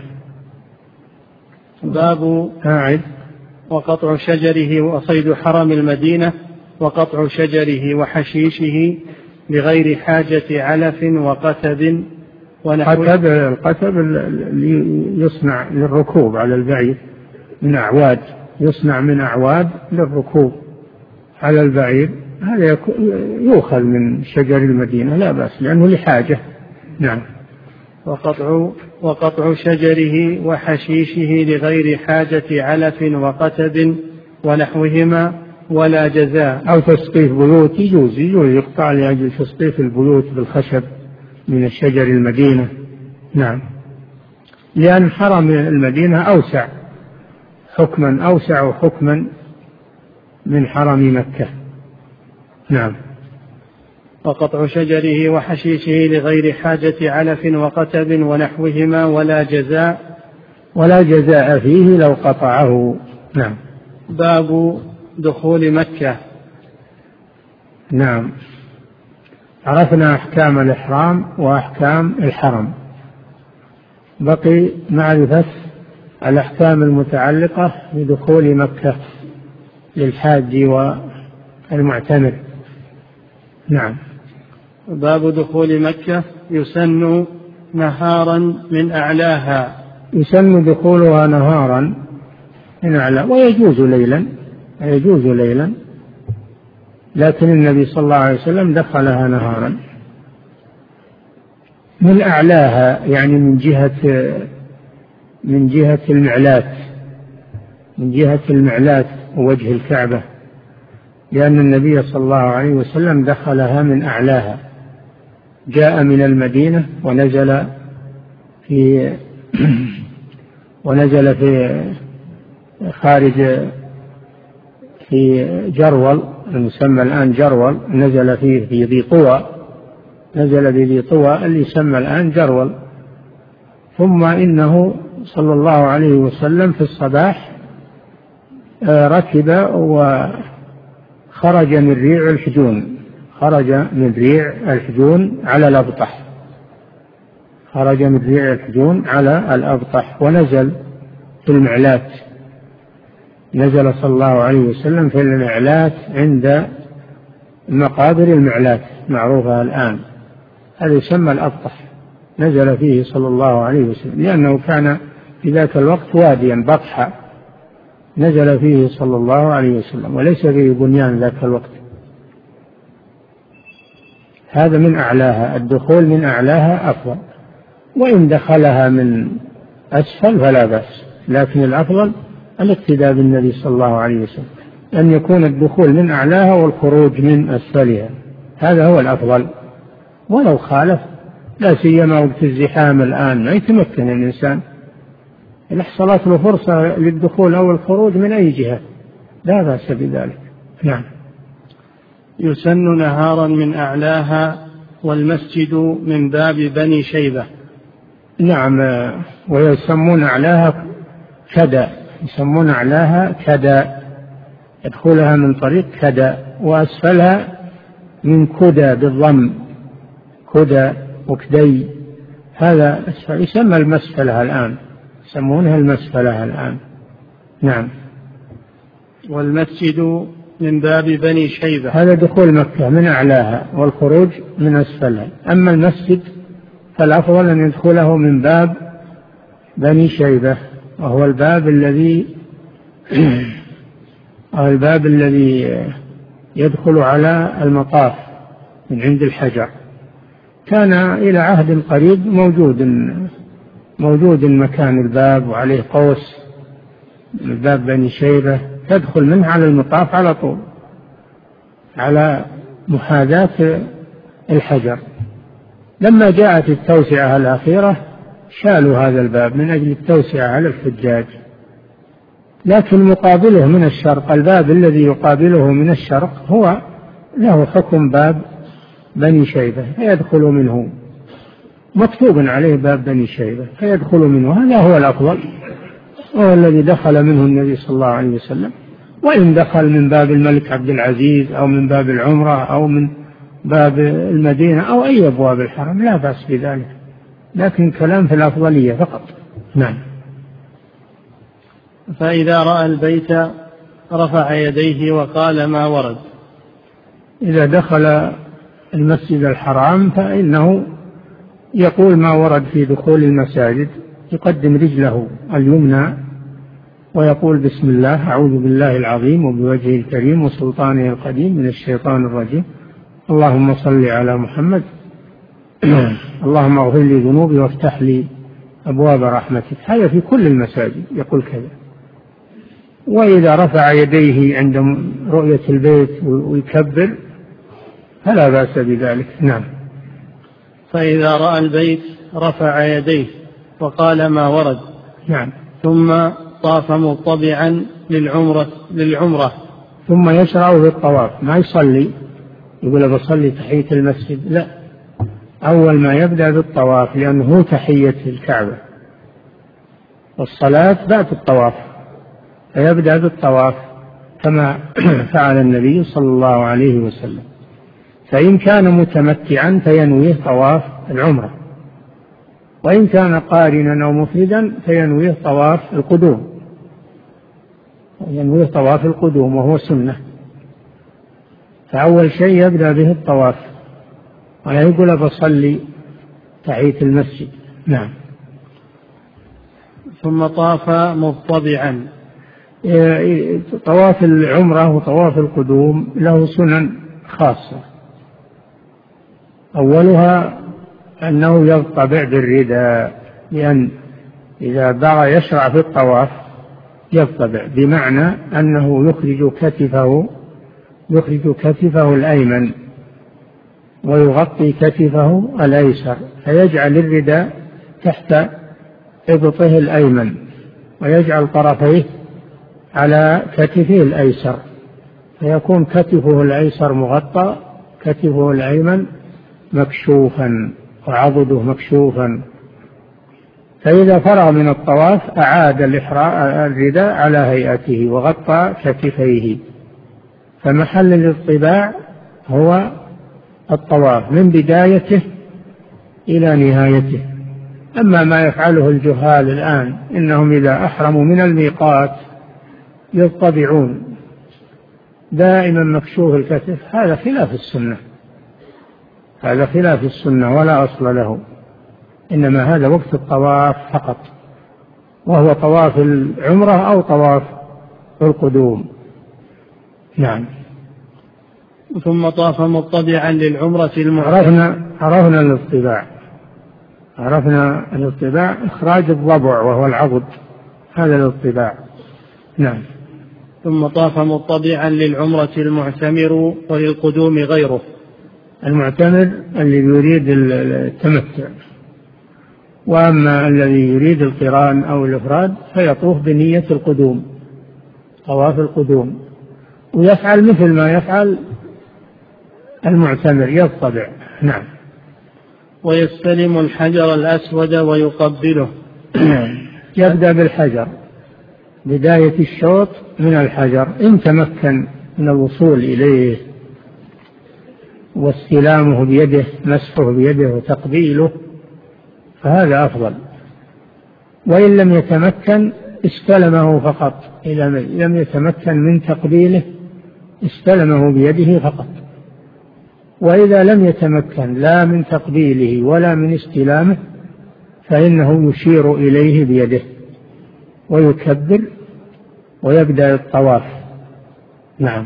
باب أعد. وقطع شجره وصيد حرم المدينة وقطع شجره وحشيشه لغير حاجة علف وقتب ونحوه. قتب، القتب يصنع للركوب على البعير من أعواد، يصنع من أعواد للركوب على البعير، هذا يؤخذ من شجر المدينة لا بأس لأنه لحاجة. نعم. وقطع وقطع شجره وحشيشه لغير حاجة علف وقتب ونحوهما ولا جزاء. أو تسقيف بيوت يجوز، يجوز يقطع لأجل تسقيف البيوت بالخشب من الشجر المدينة. نعم. لأن حرم المدينة أوسع حكما، أوسع حكما من حرم مكة. نعم. وقطع شجره وحشيشه لغير حاجة علف وقتب ونحوهما ولا جزاء. ولا جزاء فيه لو قطعه. نعم. باب دخول مكة. نعم. عرفنا أحكام الإحرام وأحكام الحرم، بقي معرفة الأحكام المتعلقة بدخول مكة للحاج والمعتمر. نعم. باب دخول مكة. يسن نهارا من أعلاها. يسن دخولها نهارا من أعلاها، ويجوز ليلا، يجوز ليلا، لكن النبي صلى الله عليه وسلم دخلها نهارا من أعلاها، يعني من جهة من جهة المعلات، من جهة المعلات ووجه الكعبة، لأن النبي صلى الله عليه وسلم دخلها من أعلاها، جاء من المدينة ونزل في ونزل في خارج في جرول المسمى الآن جرول، نزل فيه في ذي طوى، نزل في ذي طوى اللي يسمى الآن جرول. ثم إنه صلى الله عليه وسلم في الصباح ركب خرج من ريع الحجون، خرج من ريع الحجون على الأبطح، خرج من ريع الحجون على الأبطح ونزل في المعلات، نزل صلى الله عليه وسلم في المعلات عند مقابر المعلات معروفة الآن، هذا يسمى الأبطح، نزل فيه صلى الله عليه وسلم لأنه كان في ذاك الوقت واديا بطحا نزل فيه صلى الله عليه وسلم وليس فيه بنيان ذاك الوقت. هذا من أعلاها، الدخول من أعلاها أفضل، وإن دخلها من أسفل فلا بأس، لكن الأفضل الاقتداء بالنبي صلى الله عليه وسلم، أن يكون الدخول من أعلاها والخروج من أسفلها، هذا هو الأفضل. ولو خالف لا سيما وقت الزحام الآن ما يتمكن الإنسان، إذا حصلت له فرصة للدخول أو الخروج من أي جهة لا بأس بذلك. نعم. يسن نهارا من أعلاها والمسجد من باب بني شيبة. نعم، ويسمون أعلاها كدا، يسمون أعلاها كدا، يدخلها من طريق كدا، وأسفلها من كدا بالضم، كدا وكدي، هذا أسفل، يسمى المسفلة الآن، يسمونها المسفلة الآن. نعم. والمسجد من باب بني شيبة، هذا دخول مكة من أعلاها والخروج من أسفلها. أما المسجد فالأفضل أن يدخله من باب بني شيبة، وهو الباب الذي الباب الذي يدخل على المطاف من عند الحجر، كان إلى عهد قريب موجود موجود مكان الباب وعليه قوس، الباب بني شيبة تدخل منه على المطاف على طول على محاذاة الحجر. لما جاءت التوسعة الأخيرة شالوا هذا الباب من أجل التوسعة على الحجاج، لكن مقابله من الشرق، الباب الذي يقابله من الشرق هو له حكم باب بني شيبة، فيدخل منه، مكتوب عليه باب بني شيبة فيدخل منه، هذا هو الأفضل، وهو الذي دخل منه النبي صلى الله عليه وسلم. وإن دخل من باب الملك عبد العزيز أو من باب العمرة أو من باب المدينة أو أي أبواب الحرم لا بأس بذلك، لكن كلام في الأفضلية فقط. نعم. فإذا رأى البيت رفع يديه وقال ما ورد. إذا دخل المسجد الحرام فإنه يقول ما ورد في دخول المساجد، يقدم رجله اليمنى ويقول بسم الله، أعوذ بالله العظيم وبوجهه الكريم وسلطانه القديم من الشيطان الرجيم، اللهم صل على محمد، اللهم اغفر لي ذنوبي وافتح لي أبواب رحمتك، هذا في كل المساجد يقول كذا. وإذا رفع يديه عند رؤية البيت ويكبر فلا بأس بذلك. نعم. فإذا رأى البيت رفع يديه وقال ما ورد. نعم. ثم طاف مطبعا للعمرة, للعمرة ثم يشرع بالطواف، ما يصلي يقول بصلي تحية المسجد، لا، أول ما يبدأ بالطواف لأنه تحية الكعبة، والصلاة بعد الطواف، فيبدأ بالطواف كما فعل النبي صلى الله عليه وسلم. فإن كان متمتعا فينويه طواف العمرة، وإن كان قارنا أو مفردا فينويه طواف القدوم، ينويه طواف القدوم وهو سنة. فأول شيء يبدأ به الطواف، ولا يقول بصلي تحية المسجد. نعم. ثم طاف مطبعا. طواف العمرة وطواف القدوم له سنن خاصة، أولها أنه يطبع بالرداء، لأن إذا بغى يشرع في الطواف يطبع، بمعنى أنه يخرج كتفه يخرج كتفه الأيمن ويغطي كتفه الأيسر، فيجعل الرداء تحت إبطه الأيمن ويجعل طرفيه على كتفه الأيسر، فيكون كتفه الأيسر مغطى، كتفه الأيمن مكشوفا وعضده مكشوفا. فإذا فرغ من الطواف أعاد الرداء على هيئته وغطى كتفيه، فمحل الاطباع هو الطواف من بدايته إلى نهايته. أما ما يفعله الجهال الآن إنهم إذا أحرموا من الميقات يطبعون دائما مكشوف الكتف، هذا خلاف السنة، هذا خلاف السنة ولا أصل له، إنما هذا وقت الطواف فقط، وهو طواف العمرة أو طواف القدوم. نعم. ثم طاف مطبعا للعمرة المعتمرة. عرفنا عرفنا الاطباع عرفنا الاطباع إخراج الضبع وهو العضد، هذا الاطباع. نعم. ثم طاف مطبعا للعمرة المعتمر وللقدوم غيره. المعتمر اللي يريد التمتع، وأما الذي يريد القران أو الإفراد فيطوف بنية القدوم، طواف القدوم، ويفعل مثل ما يفعل المعتمر، يطبع. نعم. ويستلم الحجر الأسود ويقبله. يبدأ بالحجر، بداية الشوط من الحجر إن تمكن من الوصول إليه واستلامه بيده، مسحه بيده وتقبيله، فهذا أفضل. وإن لم يتمكن استلمه فقط، إذا لم يتمكن من تقبيله استلمه بيده فقط. وإذا لم يتمكن لا من تقبيله ولا من استلامه فإنه يشير إليه بيده ويكبر ويبدأ الطواف. نعم.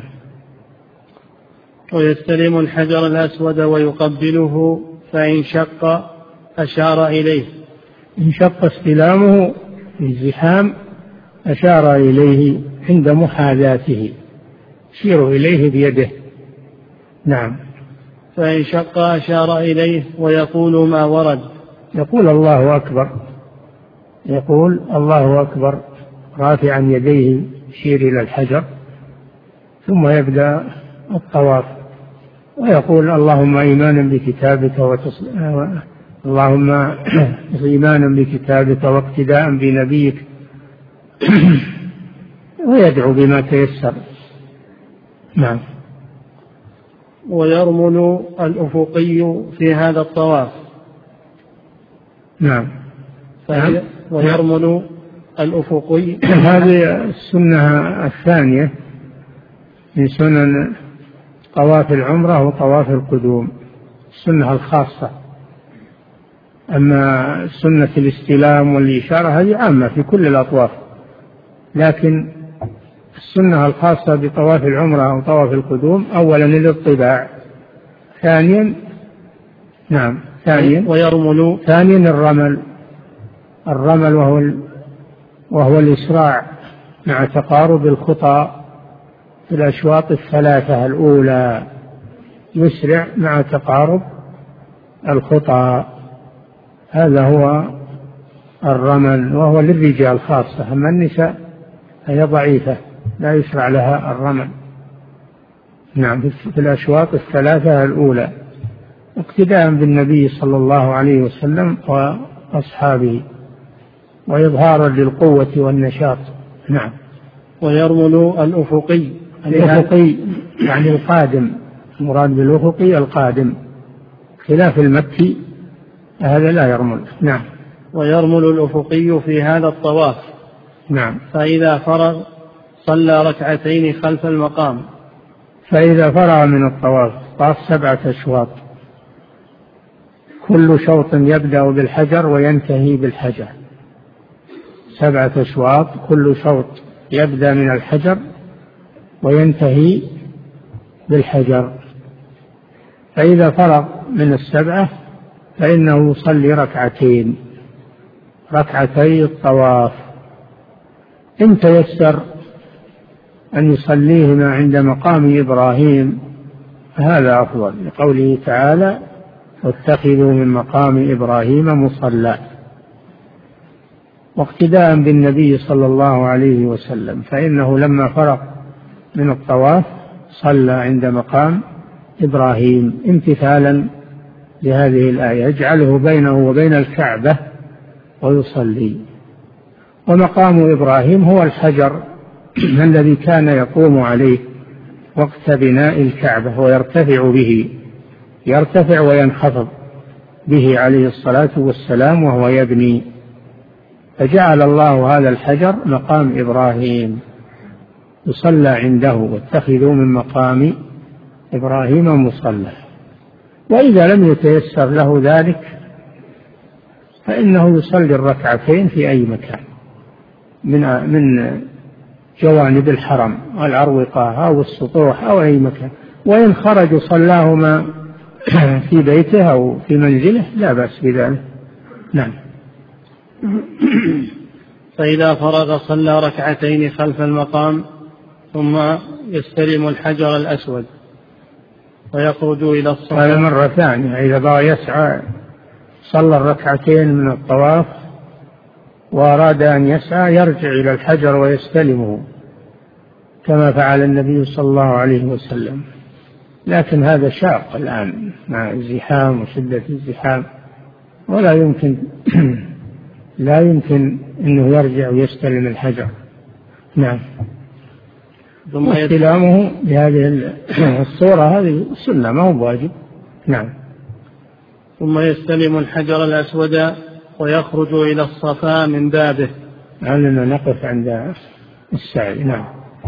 ويستلم الحجر الأسود ويقبله، فإن شق أشار إليه. إن شق استلامه في الزحام أشار إليه عند محاذاته، يشير إليه بيده. نعم. فإن شق أشار إليه ويقول ما ورد. يقول الله أكبر، يقول الله أكبر رافعا يديه يشير إلى الحجر، ثم يبدأ الطواف ويقول اللهم إيمانا بكتابك وتص... اللهم إيمانا بكتابك واقتداء بنبيك ويدعو بما تيسر. نعم. ويرمل الأفقي في هذا الطواف. نعم. ويرمل الأفقي. هذه السنة الثانية من سنن طواف العمرة وطواف القدوم، السنة الخاصة. أما سنة الاستلام والإشارة هذه عامة في كل الأطواف، لكن السنة الخاصة بطواف العمرة وطواف القدوم أولا الاطباع، ثانيا نعم ثانيا ويرمل ثانيا الرمل الرمل وهو وهو الإسراع مع تقارب الخطى في الأشواط الثلاثة الأولى، يسرع مع تقارب الخطى، هذا هو الرمل، وهو للرجال خاصة، أما النساء هي ضعيفة لا يشرع لها الرمل. نعم. في الأشواط الثلاثة الأولى اقتداء بالنبي صلى الله عليه وسلم وأصحابه وإظهارا للقوة والنشاط. نعم. ويرمل الأفقي. الأفقي يعني القادم، المراد بالأفقي القادم، خلاف المكي هذا لا يرمل. نعم. ويرمل الأفقي في هذا الطواف. نعم. فإذا فرغ صلى ركعتين خلف المقام. فإذا فرغ من الطواف طاف سبعة أشواط، كل شوط يبدأ بالحجر وينتهي بالحجر، سبعة أشواط كل شوط يبدأ من الحجر وينتهي بالحجر. فإذا فرغ من السبعة فإنه يصلي ركعتين ركعتي الطواف، إن تيسر أن يصليهما عند مقام إبراهيم هذا أفضل، لقوله تعالى واتخذوا من مقام إبراهيم مصلى، واقتداء بالنبي صلى الله عليه وسلم، فإنه لما فرغ من الطواف صلى عند مقام إبراهيم امتثالا لهذه الآية، يجعله بينه وبين الكعبة ويصلي. ومقام إبراهيم هو الحجر الذي كان يقوم عليه وقت بناء الكعبة ويرتفع به، يرتفع وينخفض به عليه الصلاة والسلام وهو يبني، فجعل الله هذا الحجر مقام إبراهيم يصلى عنده، واتخذوا من مقام إبراهيم مصلى. وإذا لم يتيسر له ذلك فإنه يصلي الركعتين في أي مكان من من جوانب الحرم والأروقة أو السطوح أو أي مكان، وإن خرج صلاهما في بيته أو في منزله لا بأس بذلك. نعم. فإذا فرغ صلى ركعتين خلف المقام ثم يستلم الحجر الأسود ويخرج إلى الصلاة. هذا مرة ثانية، إذا بغى يسعى صلى الركعتين من الطواف وأراد أن يسعى يرجع إلى الحجر ويستلمه كما فعل النبي صلى الله عليه وسلم، لكن هذا شاق الآن مع الزحام وشدة الزحام، ولا يمكن لا يمكن أنه يرجع ويستلم الحجر. نعم. واستلامه بهذه الصورة هذه سنة ما هو واجب. نعم. ثم يستلم الحجر الأسود ويخرج إلى الصفا من بابه. لعلنا نقف عند السعي. نعم.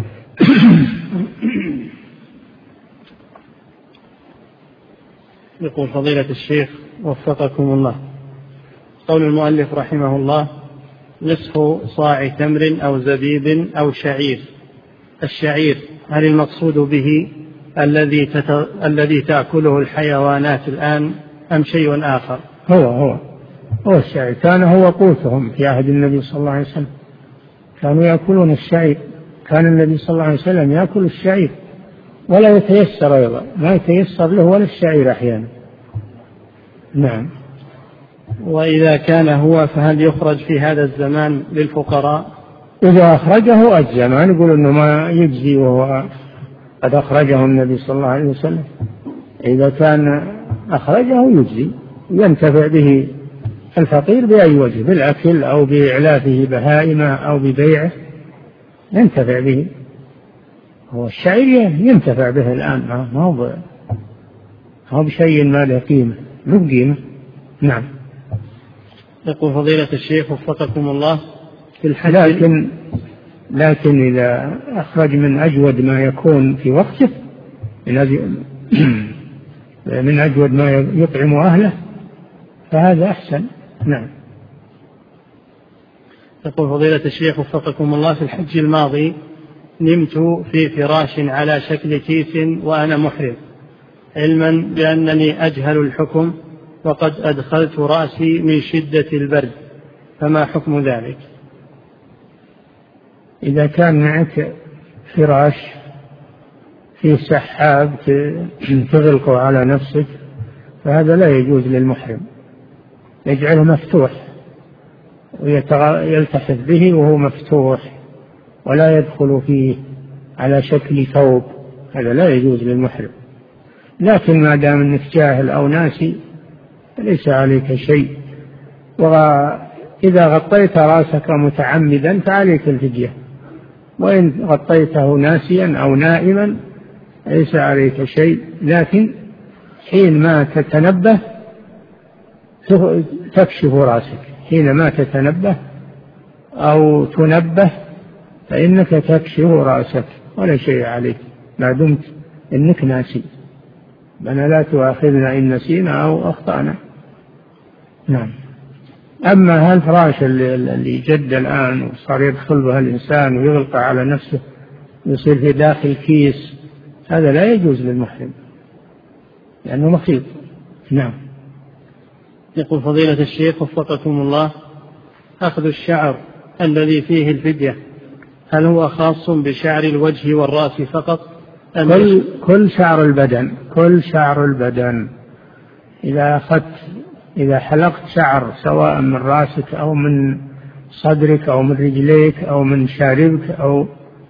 يقول فضيلة الشيخ وفقكم الله، قول المؤلف رحمه الله نصف صاع تمر أو زبيب أو شعير، الشعير هل المقصود به الذي تت... الذي تأكله الحيوانات الآن أم شيء آخر؟ هو هو هو الشعير، كان هو قوتهم في عهد النبي صلى الله عليه وسلم، كانوا يأكلون الشعير، كان النبي صلى الله عليه وسلم يأكل الشعير ولا يتيسر أيضا، ما يتيسر له ولا الشعير أحيانا. نعم. وإذا كان هو فهل يخرج في هذا الزمان للفقراء؟ إذا أخرجه أجزى، ما نقول أنه ما يجزي وهو قد أخرجه النبي صلى الله عليه وسلم، إذا كان أخرجه يجزي ينتفع به الفقير بأي وجه، بالأكل أو بإعلافه بهائمة أو ببيعه ينتفع به. هو الشعير ينتفع به الآن، ما هو هو بشيء ما له قيمة، له قيمة. نعم. يقول فضيلة الشيخ وفقكم الله في الحج، لكن لكن إذا أخرج من أجود ما يكون في وقته، من أجود ما يطعم أهله فهذا أحسن. نعم. يقول فضيلة الشيخ وفقكم الله في الحج الماضي نمت في فراش على شكل كيس وأنا محرم، علما بأنني أجهل الحكم وقد أدخلت رأسي من شدة البرد، فما حكم ذلك؟ إذا كان معك فراش في سحاب تغلقه على نفسك فهذا لا يجوز للمحرم، يجعله مفتوح ويلتحف به وهو مفتوح ولا يدخل فيه على شكل ثوب، هذا لا يجوز للمحرم. لكن ما دام أنك جاهل أو ناسي ليس عليك شيء، وإذا غطيت رأسك متعمدا فعليك الفدية، وإن غطيته ناسيا أو نائما ليس عليك شيء، لكن حين ما تتنبه تكشف رأسك، حين ما تتنبه أو تنبه فإنك تكشف رأسك ولا شيء عليك ما دمت إنك ناسي، بنا لا تؤاخذنا إن نسينا أو أخطأنا. نعم. أما هالفراش اللي, اللي جد الآن وصار يدخل بها الإنسان ويغلق على نفسه يصير في داخل كيس، هذا لا يجوز للمحرم لأنه مخيط. نعم. يقول فضيلة الشيخ وفقكم الله أخذ الشعر الذي فيه الفدية هل هو خاص بشعر الوجه والرأس فقط؟ كل, كل شعر البدن، كل شعر البدن. إذا أخذت إذا حلقت شعر سواء من رأسك أو من صدرك أو من رجليك أو من شاربك أو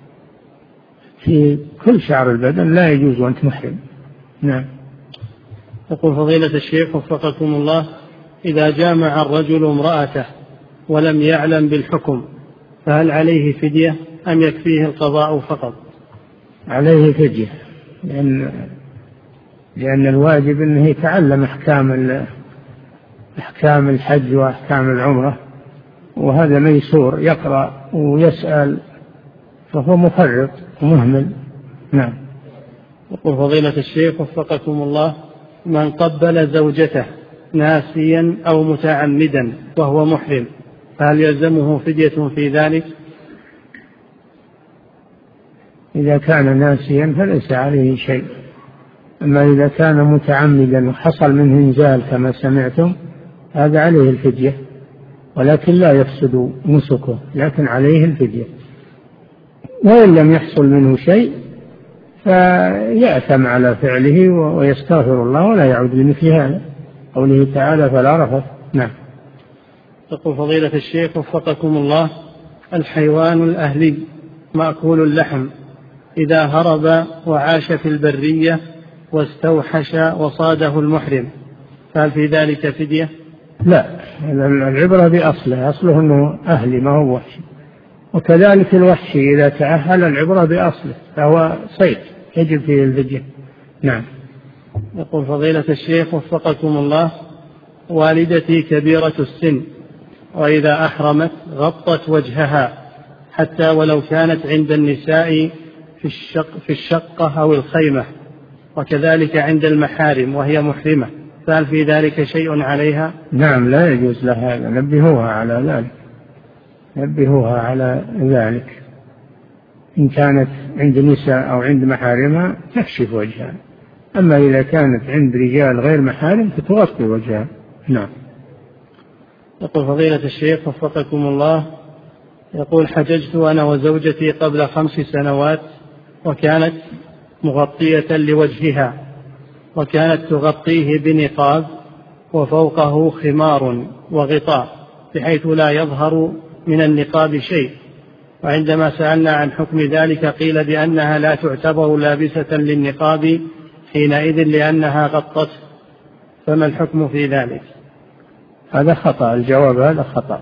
في كل شعر البدن لا يجوز وأنت محرم. نعم. يقول فضيلة الشيخ وفقكم الله إذا جامع الرجل امرأته ولم يعلم بالحكم فهل عليه فدية أم يكفيه القضاء فقط؟ عليه فدية، لأن لأن الواجب أنه يتعلم أحكام أحكام الحج وأحكام العمرة، وهذا ميسور يقرأ ويسأل، فهو مفرط ومهمل. نعم. يقول فضيلة الشيخ وفقكم الله: من قبل زوجته ناسيا أو متعمدا وهو محرم فهل يلزمه فدية في ذلك؟ إذا كان ناسيا فليس عليه شيء، أما إذا كان متعمدا وحصل منه إنزال كما سمعتم هذا عليه الفدية، ولكن لا يفسد نسكه، لكن عليه الفدية. وإن لم يحصل منه شيء فيأثم على فعله ويستغفر الله ولا يعود لمثل هذا، قوله تعالى: فلا رفث. نعم. يقول فضيلة الشيخ وفقكم الله: الحيوان الأهلي مأكول اللحم إذا هرب وعاش في البرية واستوحش وصاده المحرم فهل في ذلك فدية؟ لا، العبرة بأصله، أصله أنه أهلي ما هو وحشي، وكذلك الوحشي إذا تأهل العبرة بأصله فهو صيد يجب فيه الفدية. نعم. يقول فضيلة الشيخ وفقكم الله: والدتي كبيرة السن وإذا أحرمت غطت وجهها حتى ولو كانت عند النساء في الشق في الشقة أو الخيمة، وكذلك عند المحارم وهي محرمة، فهل في ذلك شيء عليها؟ نعم، لا يجوز لها هذا، نبهوها على ذلك، نبهوها على ذلك. إن كانت عند نساء أو عند محارمها تكشف وجهها، أما إذا كانت عند رجال غير محارم فتغطي وجهها. نعم. يقول فضيلة الشيخ وفقكم الله: يقول حججت أنا وزوجتي قبل خمس سنوات وكانت مغطية لوجهها، وكانت تغطيه بنقاب وفوقه خمار وغطاء بحيث لا يظهر من النقاب شيء، وعندما سألنا عن حكم ذلك قيل بأنها لا تعتبر لابسة للنقاب حينئذ لأنها غطت، فما الحكم في ذلك؟ هذا خطأ، الجواب هذا خطأ،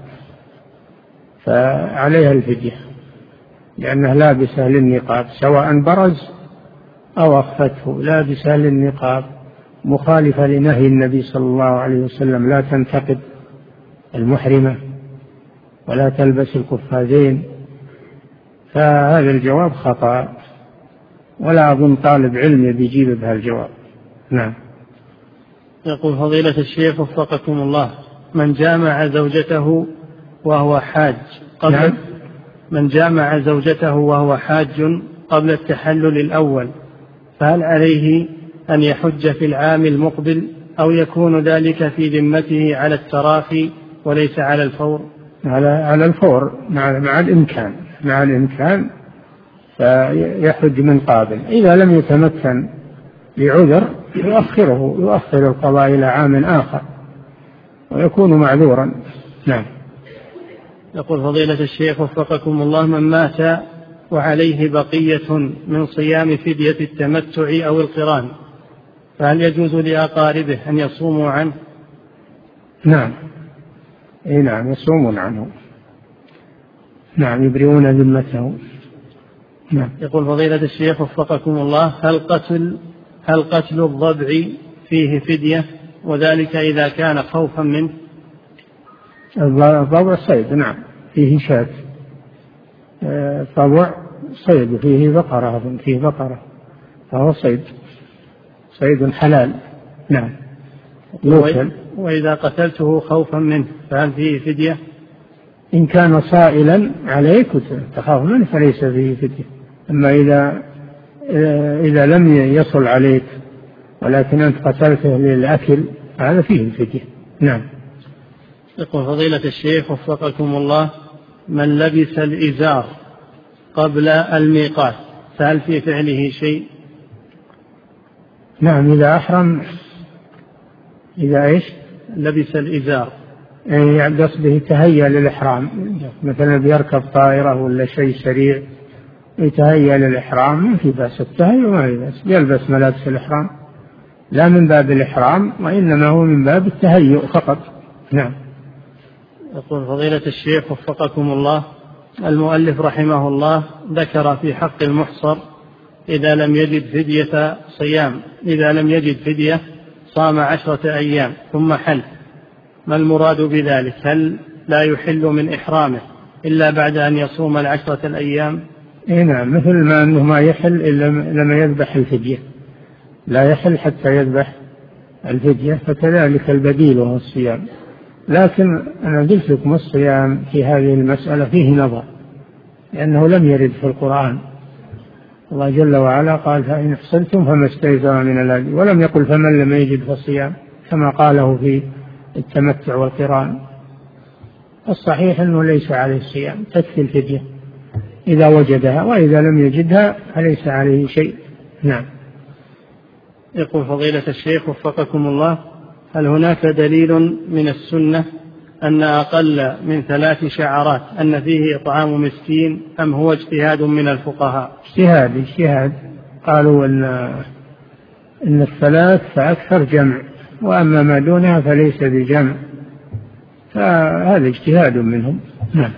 فعليها الفدية لأنها لابسة للنقاب سواء برز أو أخفته، لابسة للنقاب مخالفة لنهي النبي صلى الله عليه وسلم: لا تنتقد المحرمة ولا تلبس القفازين، فهذا الجواب خطأ، ولا أظن طالب علم بيجيب بها الجواب. نعم. يقول فضيلة الشيخ وفقكم الله: من جامع زوجته وهو حاج قبل نعم. من جامع زوجته وهو حاج قبل التحلل الأول فهل عليه أن يحج في العام المقبل أو يكون ذلك في ذمته على التراخي وليس على الفور؟ على على الفور مع, مع الإمكان مع الإمكان فيحج من قابل. إذا لم يتمكن لعذر يؤخره يؤخر القضاء إلى عام آخر ويكون معذورا. نعم. يقول فضيلة الشيخ وفقكم الله: من مات وعليه بقية من صيام فدية التمتع أو القران فهل يجوز لأقاربه أن يصوموا عنه؟ نعم. إيه نعم، يصومون عنه. نعم، يبرئون ذمته. نعم. يقول فضيلة الشيخ وفقكم الله: هل قتل هل قتل الضبع فيه فدية وذلك إذا كان خوفا منه؟ الضبع صيد، نعم، فيه شاة، الضبع صيد، فيه بقرة فيه بقرة فهو صيد صيد حلال. نعم. يوكل. وإذا قتلته خوفا منه فهل فيه فدية؟ إن كان صائلا عليك تخاف منه فليس فيه فدية، أما إذا إذا لم يصل عليك ولكن أنت قتلته للأكل هذا فيه الفدية. نعم. يقول فضيلة الشيخ وفقكم الله: من لبس الإزار قبل الميقات فهل في فعله شيء؟ نعم، إذا أحرم إذا إيش لبس الإزار يعني قصده تهيأ للإحرام، مثلا بيركب طائرة ولا شيء سريع يتهيأ للإحرام ما في بأس، التهيأ ما في بأس، يلبس ملابس الإحرام لا من باب الإحرام وإنما هو من باب التهيؤ فقط. نعم. يقول فضيلة الشيخ وفقكم الله: المؤلف رحمه الله ذكر في حق المحصر إذا لم يجد فدية صيام إذا لم يجد فدية صام عشرة أيام ثم حل، ما المراد بذلك؟ هل لا يحل من إحرامه إلا بعد أن يصوم العشرة الأيام؟ إيه نعم، مثل ما أنه ما يحل إلا لما يذبح الفدية، لا يحل حتى يذبح الفدية، فكذلك البديل وهو الصيام. لكن أنا قلت لكم الصيام في هذه المسألة فيه نظر، لأنه لم يرد في القرآن. الله جل وعلا قال فإن احصنتم فما استيسر من الهدي، ولم يقل فمن لم يجد فالصيام كما قاله في التمتع والقران. الصحيح أنه ليس عليه الصيام، تكفي الفدية إذا وجدها، وإذا لم يجدها فليس عليه شيء. نعم. يقول فضيلة الشيخ وفقكم الله: هل هناك دليل من السنة أن أقل من ثلاث شعرات أن فيه إطعام مسكين، أم هو اجتهاد من الفقهاء؟ اجتهاد اجتهاد قالوا أن إن الثلاث فأكثر جمع، وأما ما دونها فليس بجمع، فهذا اجتهاد منهم. نعم.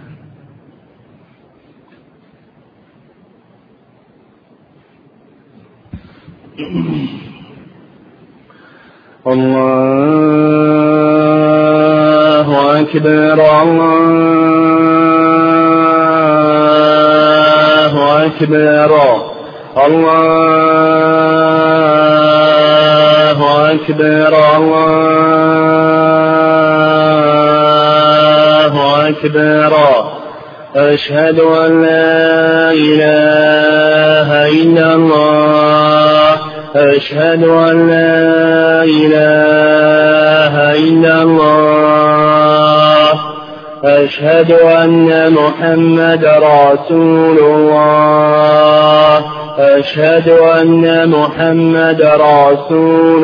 الله أكبر الله أكبر الله أكبر الله أكبر. أشهد أن لا إله إلا الله أشهد أن لا إله إلا الله أشهد أن محمد رسول الله أشهد أن محمد رسول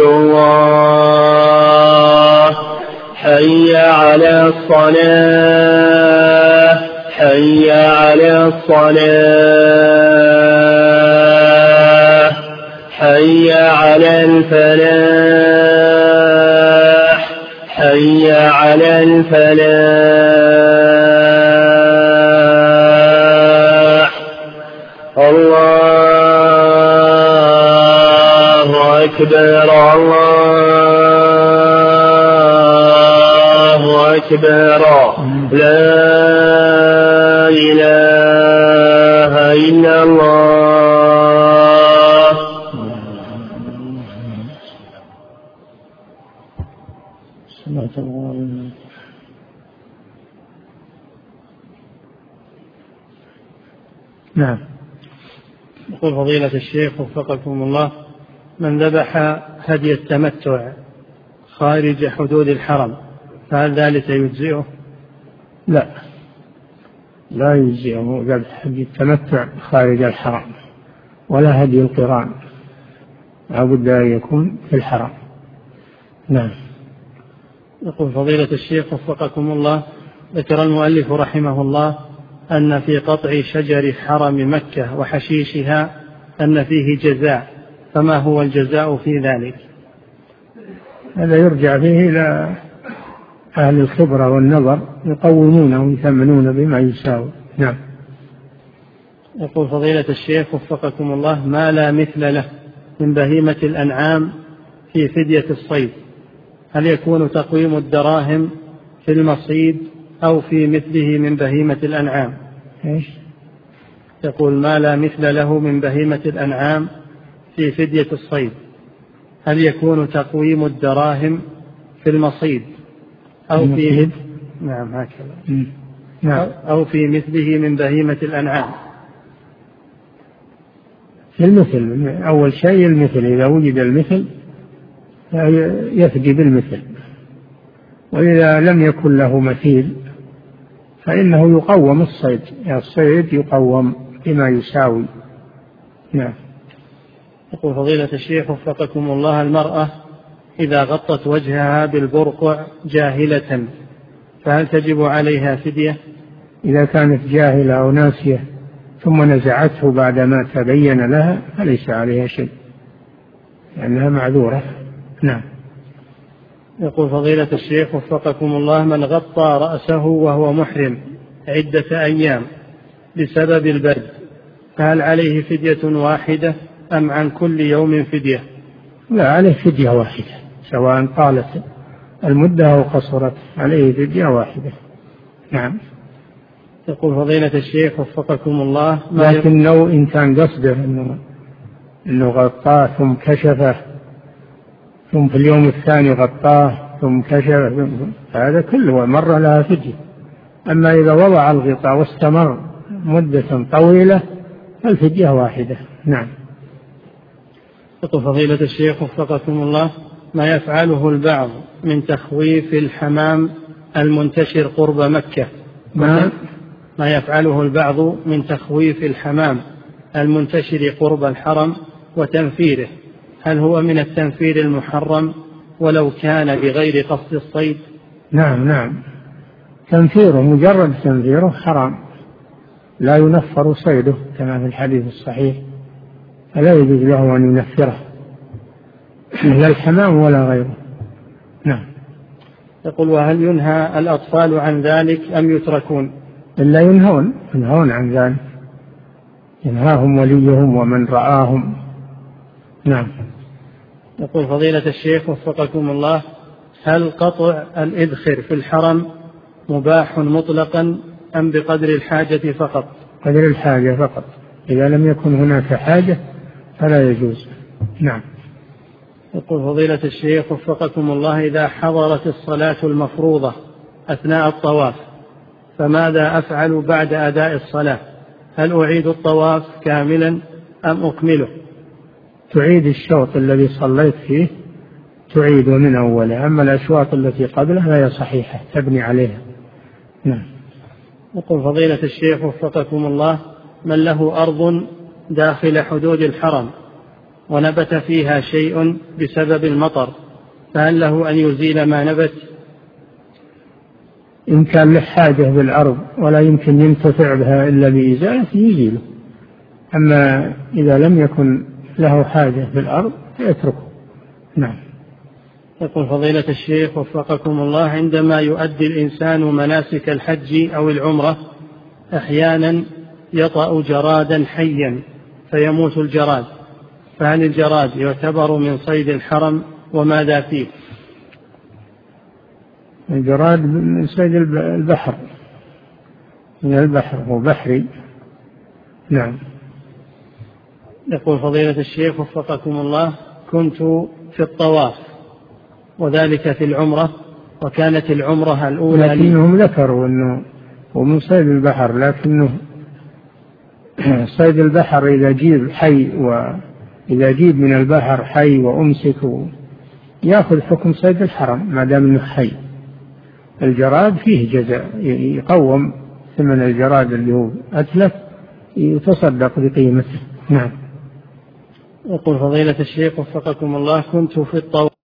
الله. حي على الصلاة حي على الصلاة حي على الفلاح حي على الفلاح. الله أكبر الله أكبر. لا إله إلا الله. نعم. يقول فضيلة الشيخ وفقكم الله: من ذبح هدي التمتع خارج حدود الحرم فهل ذلك يجزئه؟ لا، لا يجزئه ذبح هدي التمتع خارج الحرم ولا هدي القران، لا بد أن يكون في الحرم. نعم. يقول فضيلة الشيخ وفقكم الله: ذكر المؤلف رحمه الله أن في قطع شجر حرم مكة وحشيشها أن فيه جزاء، فما هو الجزاء في ذلك؟ هذا يرجع فيه إلى أهل الخبرة والنظر، يقومونه ويثمنون بما يساوي. نعم. يقول فضيلة الشيخ وفقكم الله: ما لا مثل له من بهيمة الأنعام في فدية الصيد، هل يكون تقويم الدراهم في المصيد أو في مثله من بهيمة الأنعام؟ إيش؟ يقول: ما لا مثل له من بهيمة الأنعام في فدية الصيد، هل يكون تقويم الدراهم في المصيد أو في نعم هكذا نعم. أو في مثله من بهيمة الأنعام؟ في المثل، أول شيء المثل، إذا وجد المثل يفدي بالمثل، وإذا لم يكن له مثيل فإنه يقوم الصيد، الصيد يقوم بما يساوي. نعم. يقول فضيلة الشيخ وفقكم الله: المرأة إذا غطت وجهها بالبرقع جاهلة فهل تجب عليها فدية؟ إذا كانت جاهلة أو ناسية ثم نزعته بعدما تبين لها فليس عليها شيء، لأنها معذورة. نعم. يقول فضيلة الشيخ وفقكم الله: من غطى رأسه وهو محرم عدة أيام بسبب البرد فهل عليه فدية واحدة أم عن كل يوم فدية؟ لا، عليه فدية واحدة سواء طالت المدة أو قصرت، عليه فدية واحدة. نعم. يقول فضيلة الشيخ وفقكم الله، لكن لو إن كان قصده إنه إنه غطاه ثم كشفه ثم في اليوم الثاني غطاه ثم كشفه، هذا كله مرة لها فدية. أما إذا وضع الغطاء واستمر مدة طويلة فالفدية واحدة. نعم. يقول فضيلة الشيخ وفقكم الله، ما يفعله البعض من تخويف الحمام المنتشر قرب مكة ما, ما يفعله البعض من تخويف الحمام المنتشر قرب الحرم وتنفيره، هل هو من التنفير المحرم ولو كان بغير قصد الصيد؟ نعم نعم، تنفيره مجرد تنفيره حرام، لا ينفر صيده كما في الحديث الصحيح، فلا يجوز له أن ينفره لا الحمام ولا غيره. نعم. يقول وهل ينهى الأطفال عن ذلك أم يتركون؟ إلا ينهون ينهون عن ذلك، ينهاهم وليهم ومن رآهم. نعم. يقول فضيلة الشيخ وفقكم الله، هل قطع الإذخر في الحرم مباح مطلقا أم بقدر الحاجة فقط؟ قدر الحاجة فقط، إذا لم يكن هناك حاجة فلا يجوز. نعم. يقول فضيلة الشيخ وفقكم الله، إذا حضرت الصلاة المفروضة أثناء الطواف فماذا أفعل بعد أداء الصلاة؟ هل أعيد الطواف كاملا أم أكمله؟ تعيد الشوط الذي صليت فيه، تعيد من أوله، أما الأشواط التي قبله فهي صحيحة تبني عليها. نعم. يقول فضيلة الشيخ وفقكم الله، من له أرض داخل حدود الحرم ونبت فيها شيء بسبب المطر فهل له أن يزيل ما نبت؟ إن كان له حاجة بالأرض ولا يمكن ينتفع بها إلا بإزالة يزيله، أما إذا لم يكن له حاجة بالأرض فيتركه. نعم. يقول فضيلة الشيخ وفقكم الله، عندما يؤدي الإنسان مناسك الحج أو العمرة أحيانا يطأ جرادا حيا فيموت الجراد، فهل الجراد يعتبر من صيد الحرم وماذا فيه؟ الجراد من صيد البحر، من البحر هو بحري. نعم. يقول فضيلة الشيخ وفقكم الله، كنت في الطواف وذلك في العمرة وكانت العمرة الأولى لكنهم ذكروا أنه هو من صيد البحر، لكنه صيد البحر إذا جيب حي وإذا جيب من البحر حي وأمسك يأخذ حكم صيد الحرم ما دام أنه حي. الجراد فيه جزاء، يقوم ثمن الجراد اللي هو أتلف يتصدق بقيمته. نعم. يقول فضيلة الشيخ وفقكم الله، كنت في الطواف